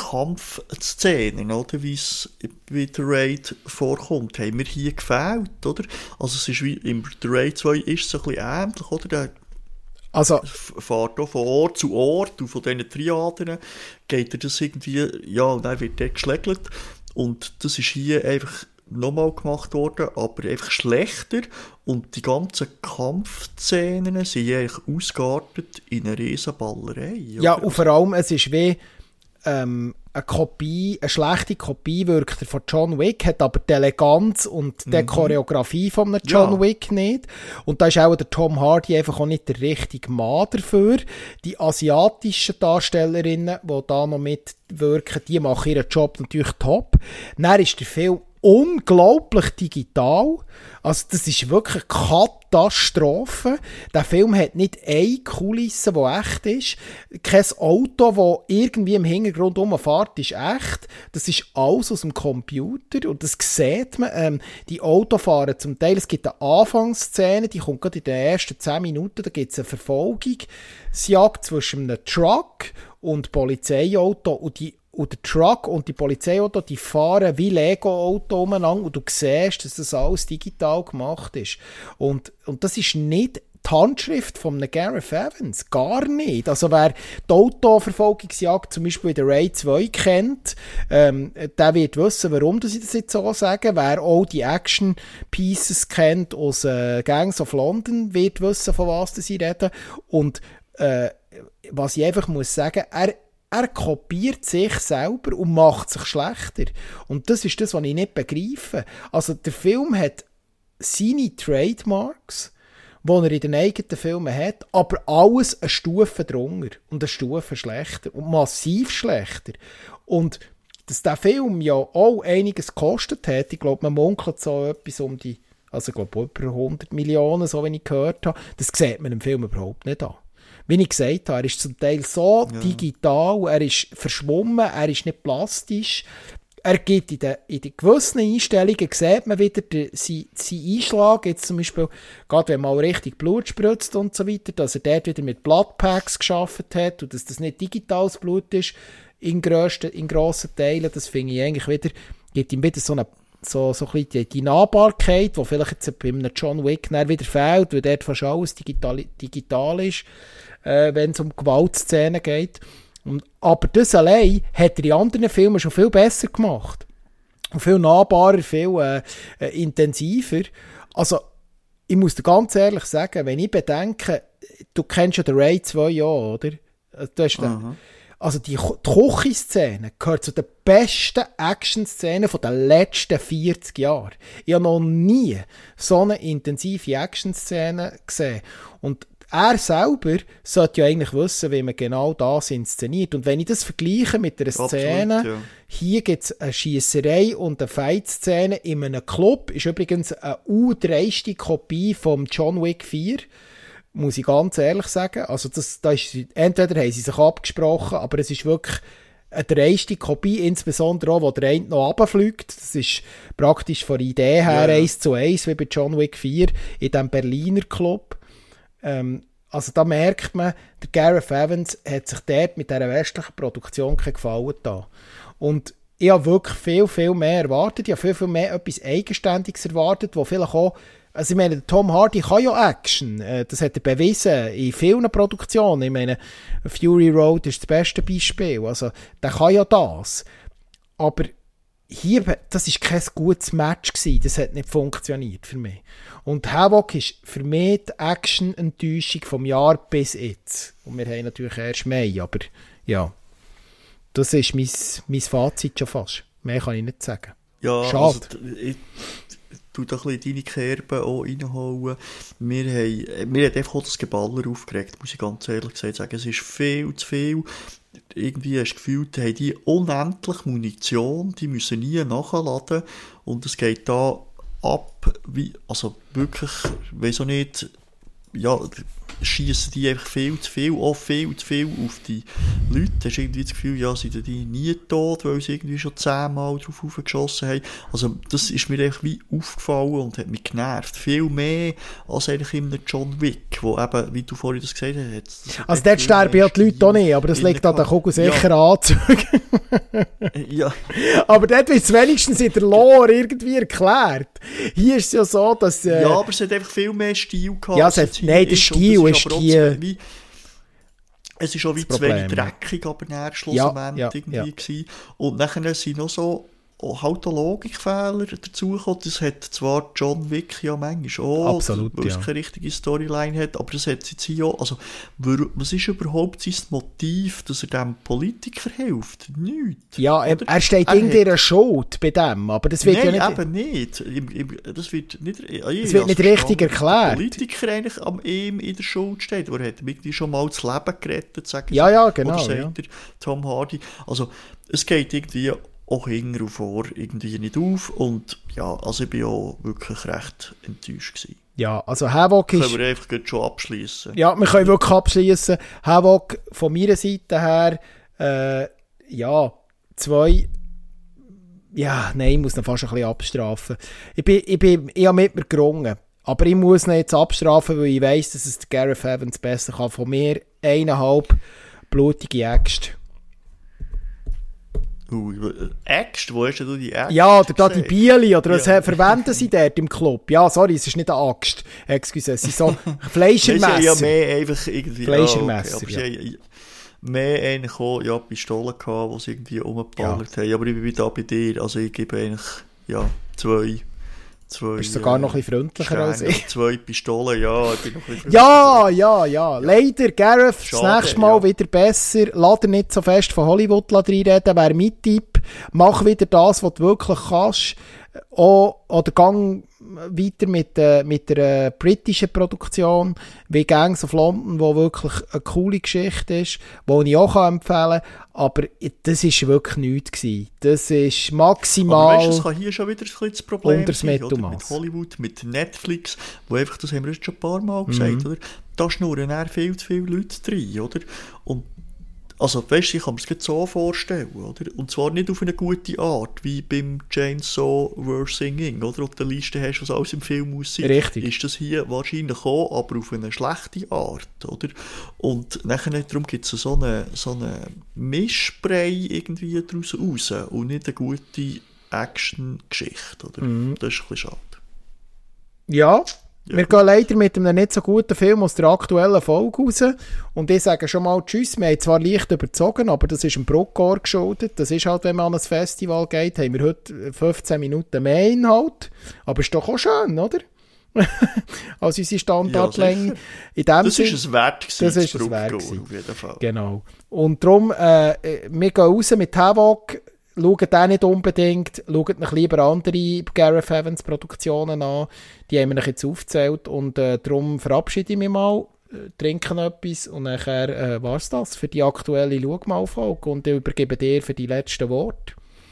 Kampfszenen, oder, wie es bei der Raid vorkommt, haben mir hier gefällt, oder? Also es ist wie, im der Raid zwei ist es so ein bisschen ähnlich, oder? Der Also, fährt auch von Ort zu Ort und von diesen Triaden geht er das irgendwie, ja, und dann wird der geschlägelt. Und das ist hier einfach nochmal gemacht worden, aber einfach schlechter. Und die ganzen Kampfszenen sind eigentlich ausgeartet in eine Riesenballerei. Ja, und vor allem, es ist wie ähm, eine Kopie, eine schlechte Kopie wirkt er von John Wick, hat aber die Eleganz und die mhm. Choreografie von einem John ja. Wick nicht. Und da ist auch der Tom Hardy einfach auch nicht der richtige Mann dafür. Die asiatischen Darstellerinnen, die da noch mitwirken, die machen ihren Job natürlich top. Dann ist der Film unglaublich digital. Also das ist wirklich eine Katastrophe. Der Film hat nicht eine Kulisse, die echt ist. Kein Auto, das irgendwie im Hintergrund rumfährt, ist echt. Das ist alles aus dem Computer und das sieht man. Ähm, die Autofahrer zum Teil, es gibt eine Anfangsszene, die kommt gerade in den ersten zehn Minuten, da gibt es eine Verfolgungsjagd zwischen einem Truck und Polizeiauto und die Und der Truck und die Polizeiauto, die fahren wie Lego-Auto umeinander und du siehst, dass das alles digital gemacht ist. Und, und das ist nicht die Handschrift von einem Gareth Evans. Gar nicht. Also wer die Autoverfolgungsjagd zum Beispiel in der Raid zwei kennt, ähm, der wird wissen, warum ich das jetzt so sage. Wer auch die Action-Pieces kennt aus äh, Gangs of London, wird wissen, von was ich rede. Und äh, was ich einfach muss sagen, er Er kopiert sich selber und macht sich schlechter. Und das ist das, was ich nicht begreife. Also der Film hat seine Trademarks, die er in den eigenen Filmen hat, aber alles eine Stufe drunter und eine Stufe schlechter und massiv schlechter. Und dass der Film ja auch einiges gekostet hat, ich glaube, man munkelt so etwas um die, also ich glaube über hundert Millionen, so wie ich gehört habe, das sieht man im Film überhaupt nicht an. Wie ich gesagt habe, er ist zum Teil so ja. digital, er ist verschwommen, er ist nicht plastisch. Er gibt in den, in den gewissen Einstellungen, sieht man wieder den, seinen, seinen Einschlag, jetzt zum Beispiel, gerade wenn mal richtig Blut spritzt und so weiter, dass er dort wieder mit Bloodpacks gearbeitet hat und dass das nicht digitales Blut ist, in, grössten, in grossen Teilen, das finde ich eigentlich wieder, gibt ihm wieder so eine so, so ein bisschen die, die Nahbarkeit, die vielleicht jetzt bei einem John Wick wieder fehlt, weil dort fast alles digital, digital ist, äh, wenn es um Gewaltszenen geht. Und, aber das allein hat er in anderen Filmen schon viel besser gemacht. Und viel nahbarer, viel äh, äh, intensiver. Also, ich muss dir ganz ehrlich sagen, wenn ich bedenke, du kennst ja den Raid zwei ja, oder? Du hast den, also die, die Küchenszene gehört zu den besten Action-Szenen der letzten vierzig Jahre. Ich habe noch nie so eine intensive Action-Szene gesehen. Und er selber sollte ja eigentlich wissen, wie man genau das inszeniert. Und wenn ich das vergleiche mit einer Szene, absolut, ja. Hier gibt es eine Schiesserei und eine Fight-Szene in einem Club, ist übrigens eine u-dreiste Kopie vom John Wick vier, muss ich ganz ehrlich sagen. Also das, da ist, entweder haben sie sich abgesprochen, aber es ist wirklich eine dreiste Kopie, insbesondere auch, wo der eine noch runterfliegt. Das ist praktisch von der Idee her ja. eins zu eins, wie bei John Wick vier, in diesem Berliner Club. Ähm, also da merkt man, der Gareth Evans hat sich dort mit dieser westlichen Produktion keinen Gefallen getan. Und ich habe wirklich viel, viel mehr erwartet. Ich habe viel, viel mehr etwas Eigenständiges erwartet, wo vielleicht auch, also ich meine, Tom Hardy kann ja Action, das hat er bewiesen in vielen Produktionen. Ich meine, Fury Road ist das beste Beispiel, also der kann ja das. Aber hier, das war kein gutes Match gewesen, das hat nicht funktioniert für mich. Und Havoc ist für mich die Action-Enttäuschung vom Jahr bis jetzt. Und wir haben natürlich erst Mai, aber ja, das ist mein, mein Fazit schon fast. Mehr kann ich nicht sagen. Ja, schade. Also, ich tu da ein bisschen deine Kerben auch reinhauen. Wir haben, mir hat einfach auch das Geballer aufgeregt, muss ich ganz ehrlich gesagt sagen. Es ist viel zu viel. Irgendwie hast du gefühlt, haben die unendlich Munition, die müssen nie nachladen. Und es geht da ab, wie, also wirklich, ich weiss auch nicht, ja, schießen die einfach viel zu viel, auch viel zu viel auf die Leute. Hast du irgendwie das Gefühl, ja, sind die nie tot, weil sie irgendwie schon zehnmal drauf geschossen haben. Also das ist mir einfach wie aufgefallen und hat mich genervt. Viel mehr als eigentlich in einem John Wick, wo eben, wie du vorhin das gesagt hast... Also dort sterben ja die Leute auch nicht, aber das liegt an den kugelsicheren ja. Anzügen. Ja. Aber dort wird es wenigstens in der Lore irgendwie erklärt. Hier ist es ja so, dass... Äh, ja, aber es hat einfach viel mehr Stil gehabt. Ja, es hat, nein, der Stil ist die... Wie, es ist auch wie zu wenig dreckig, aber nachher schlussendlich ja, ja, irgendwie ja. gewesen. Und nachher sind noch so auch halt auch Logikfehler dazugekommen. Das hat zwar John Wick ja manchmal auch, absolut, weil es ja. keine richtige Storyline hat, aber das hat es jetzt hier auch. Also, was ist überhaupt sein Motiv, dass er dem Politiker hilft? Nichts. Ja, er, er steht irgendwie in einer Schuld bei dem, aber das wird Nein, ja nicht... eben nicht. Im, im, das wird nicht, ja, das wird nicht richtig erklärt. Der Politiker eigentlich am ihm in der Schuld steht, wo er hat irgendwie schon mal das Leben gerettet, sagen ja, sie. Ja, genau. Oder sagt ja. der Tom Hardy. Also, es geht irgendwie auch hinten und vor irgendwie nicht auf und ja, also ich bin auch wirklich recht enttäuscht gewesen. Ja, also Havoc ist... Können wir einfach schon abschließen. Ja, wir können wirklich abschließen. Havoc von meiner Seite her, äh, ja, zwei... Ja, nein, ich muss ihn fast ein bisschen abstrafen. Ich, bin, ich, bin, ich habe mit mir gerungen. Aber ich muss ihn jetzt abstrafen, weil ich weiss, dass es Gareth Evans besser kann. Von mir eineinhalb blutige Äxte. Uh, Äxte? Wo hast du die Äxte? Ja, oder da die Bieli, oder was ja. verwenden sie dort im Club? Ja, sorry, es ist nicht eine Axt. Excuse, es sind so Fleischermesser. Ja, mehr einfach irgendwie... Fleischermesser, oh, okay. ja. Aber sie haben mehr eigentlich auch, ja, Pistolen gehabt, die sie irgendwie umgeballert ja. haben. Aber ich bin wieder bei dir, also ich gebe eigentlich, ja, zwei... Zwei, bist sogar äh, noch ein bisschen freundlicher Steine, als ich. Zwei Pistolen, ja, ich bin noch ein bisschen Ja, ja, ja. Leider, Gareth, Schade, das nächste Mal ja. wieder besser. Lass dir nicht so fest von Hollywood reinreden, wäre mein Tipp. Mach wieder das, was du wirklich kannst. Auch, oder gang weiter mit, äh, mit der äh, britischen Produktion, wie Gangs of London, wo wirklich eine coole Geschichte ist, die ich auch kann empfehlen kann. Aber das war wirklich nichts gewesen. Das ist maximal... Aber weißt du, es kann hier schon wieder ein bisschen das Problem sein, oder? Mittelmaß. Mit Hollywood, mit Netflix, wo einfach, das haben wir jetzt schon ein paar Mal gesagt, Mhm. oder? Da schnurren eher viel zu viele Leute rein, oder? Und also, weißt du, ich kann mir das so vorstellen, oder? Und zwar nicht auf eine gute Art, wie beim Chainsaw Were Singing, oder? Ob du eine Liste hast, was alles im Film muss sein. Richtig. Ist das hier wahrscheinlich auch, aber auf eine schlechte Art, oder? Und nachher, darum gibt es so eine, so eine Mischbrei irgendwie daraus raus und nicht eine gute Action-Geschichte, oder? Mhm. Das ist ein bisschen schade. Ja, Ja. wir gehen leider mit einem nicht so guten Film aus der aktuellen Folge raus. Und ich sage schon mal Tschüss. Wir haben zwar leicht überzogen, aber das ist dem Bruckor geschuldet. Das ist halt, wenn man an ein Festival geht, haben wir heute fünfzehn Minuten mehr Inhalt. Aber ist doch auch schön, oder? Als unsere Standardlänge. Ja, In dem das Sinn, ist es wert gewesen, das ist das es wert Bruckgau, gewesen. auf jeden Fall. Genau. Und darum, äh, wir gehen raus mit Havoc. Schaut den nicht unbedingt, schaut noch lieber andere Gareth Evans Produktionen an, die haben wir euch jetzt aufgezählt und äh, darum verabschiede ich mich mal, äh, trinke etwas und nachher äh, war es das für die aktuelle Schau-mal-Folge und ich übergebe dir für die letzten Worte.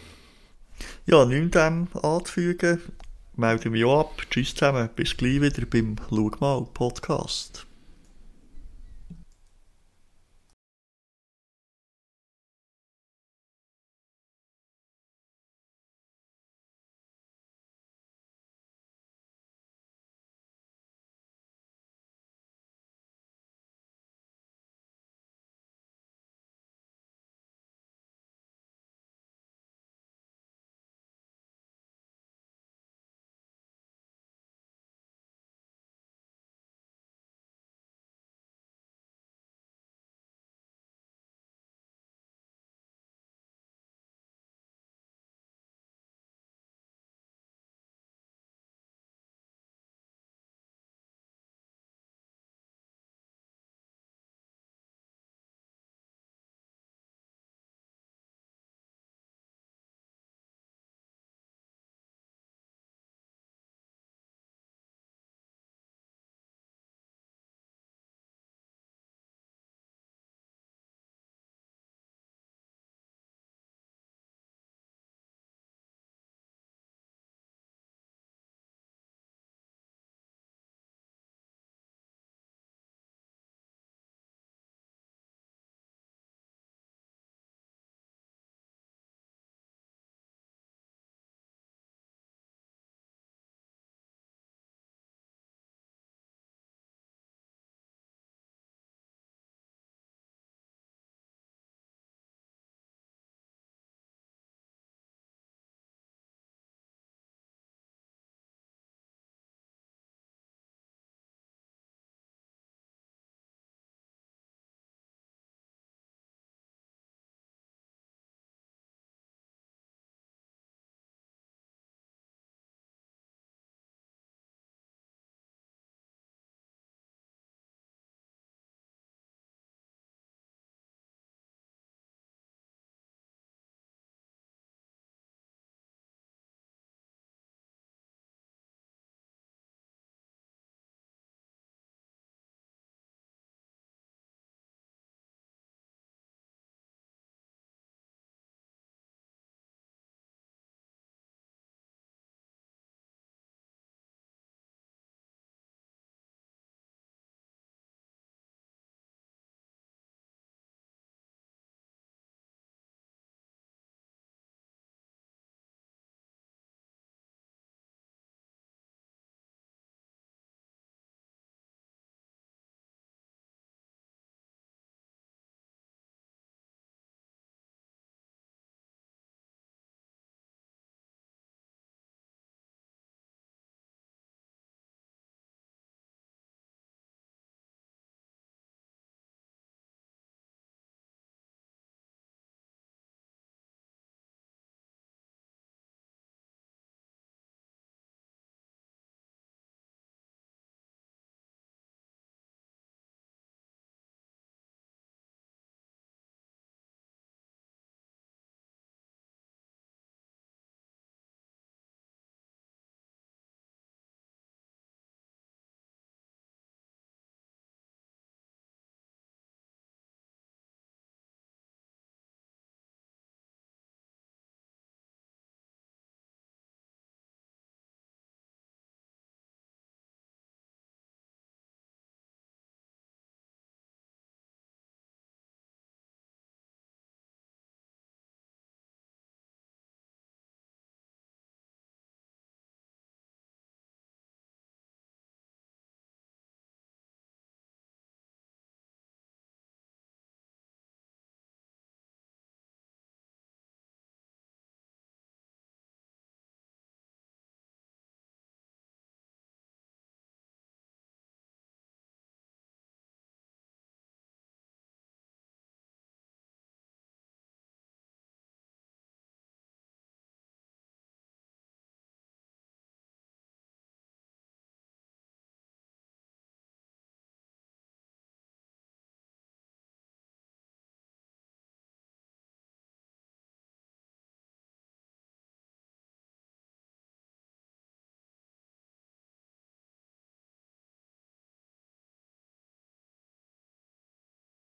Ja, nichts dem anzufügen, melde mich auch ab, tschüss zusammen, bis gleich wieder beim Schau mal Podcast.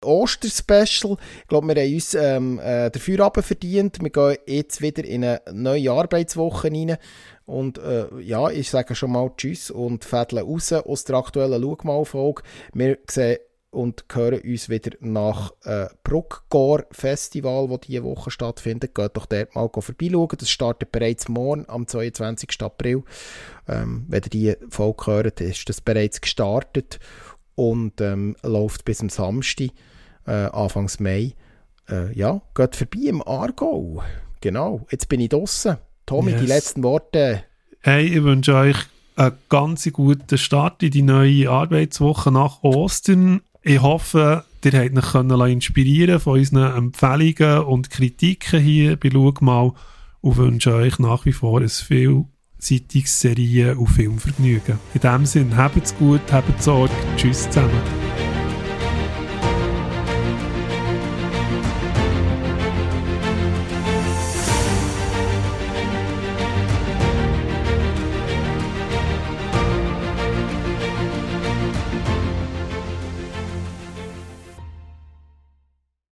Osterspecial. Ich glaube, wir haben uns ähm, äh, dafür aber verdient. Wir gehen jetzt wieder in eine neue Arbeitswoche rein. Und äh, ja, ich sage schon mal Tschüss und fädeln raus aus der aktuellen Schau-mal-Folge. Wir sehen und hören uns wieder nach äh, Bruckgor Festival, das diese Woche stattfindet. Geht doch dort mal vorbeischauen. Das startet bereits morgen, am zweiundzwanzigsten April. Ähm, wenn ihr diese Folge hört, ist das bereits gestartet und ähm, läuft bis am Samstag, äh, Anfangs Mai. Äh, ja, geht vorbei im Aargau. Genau, jetzt bin ich draussen. Tommy, yes. Die letzten Worte. Hey, ich wünsche euch einen ganz guten Start in die neue Arbeitswoche nach Ostern. Ich hoffe, ihr habt euch können inspirieren von unseren Empfehlungen und Kritiken hier bei «Schau mal» und wünsche euch nach wie vor ein vielseitiges Serien- und Filmvergnügen. In diesem Sinne, habt's gut, habt Sorge, tschüss zusammen.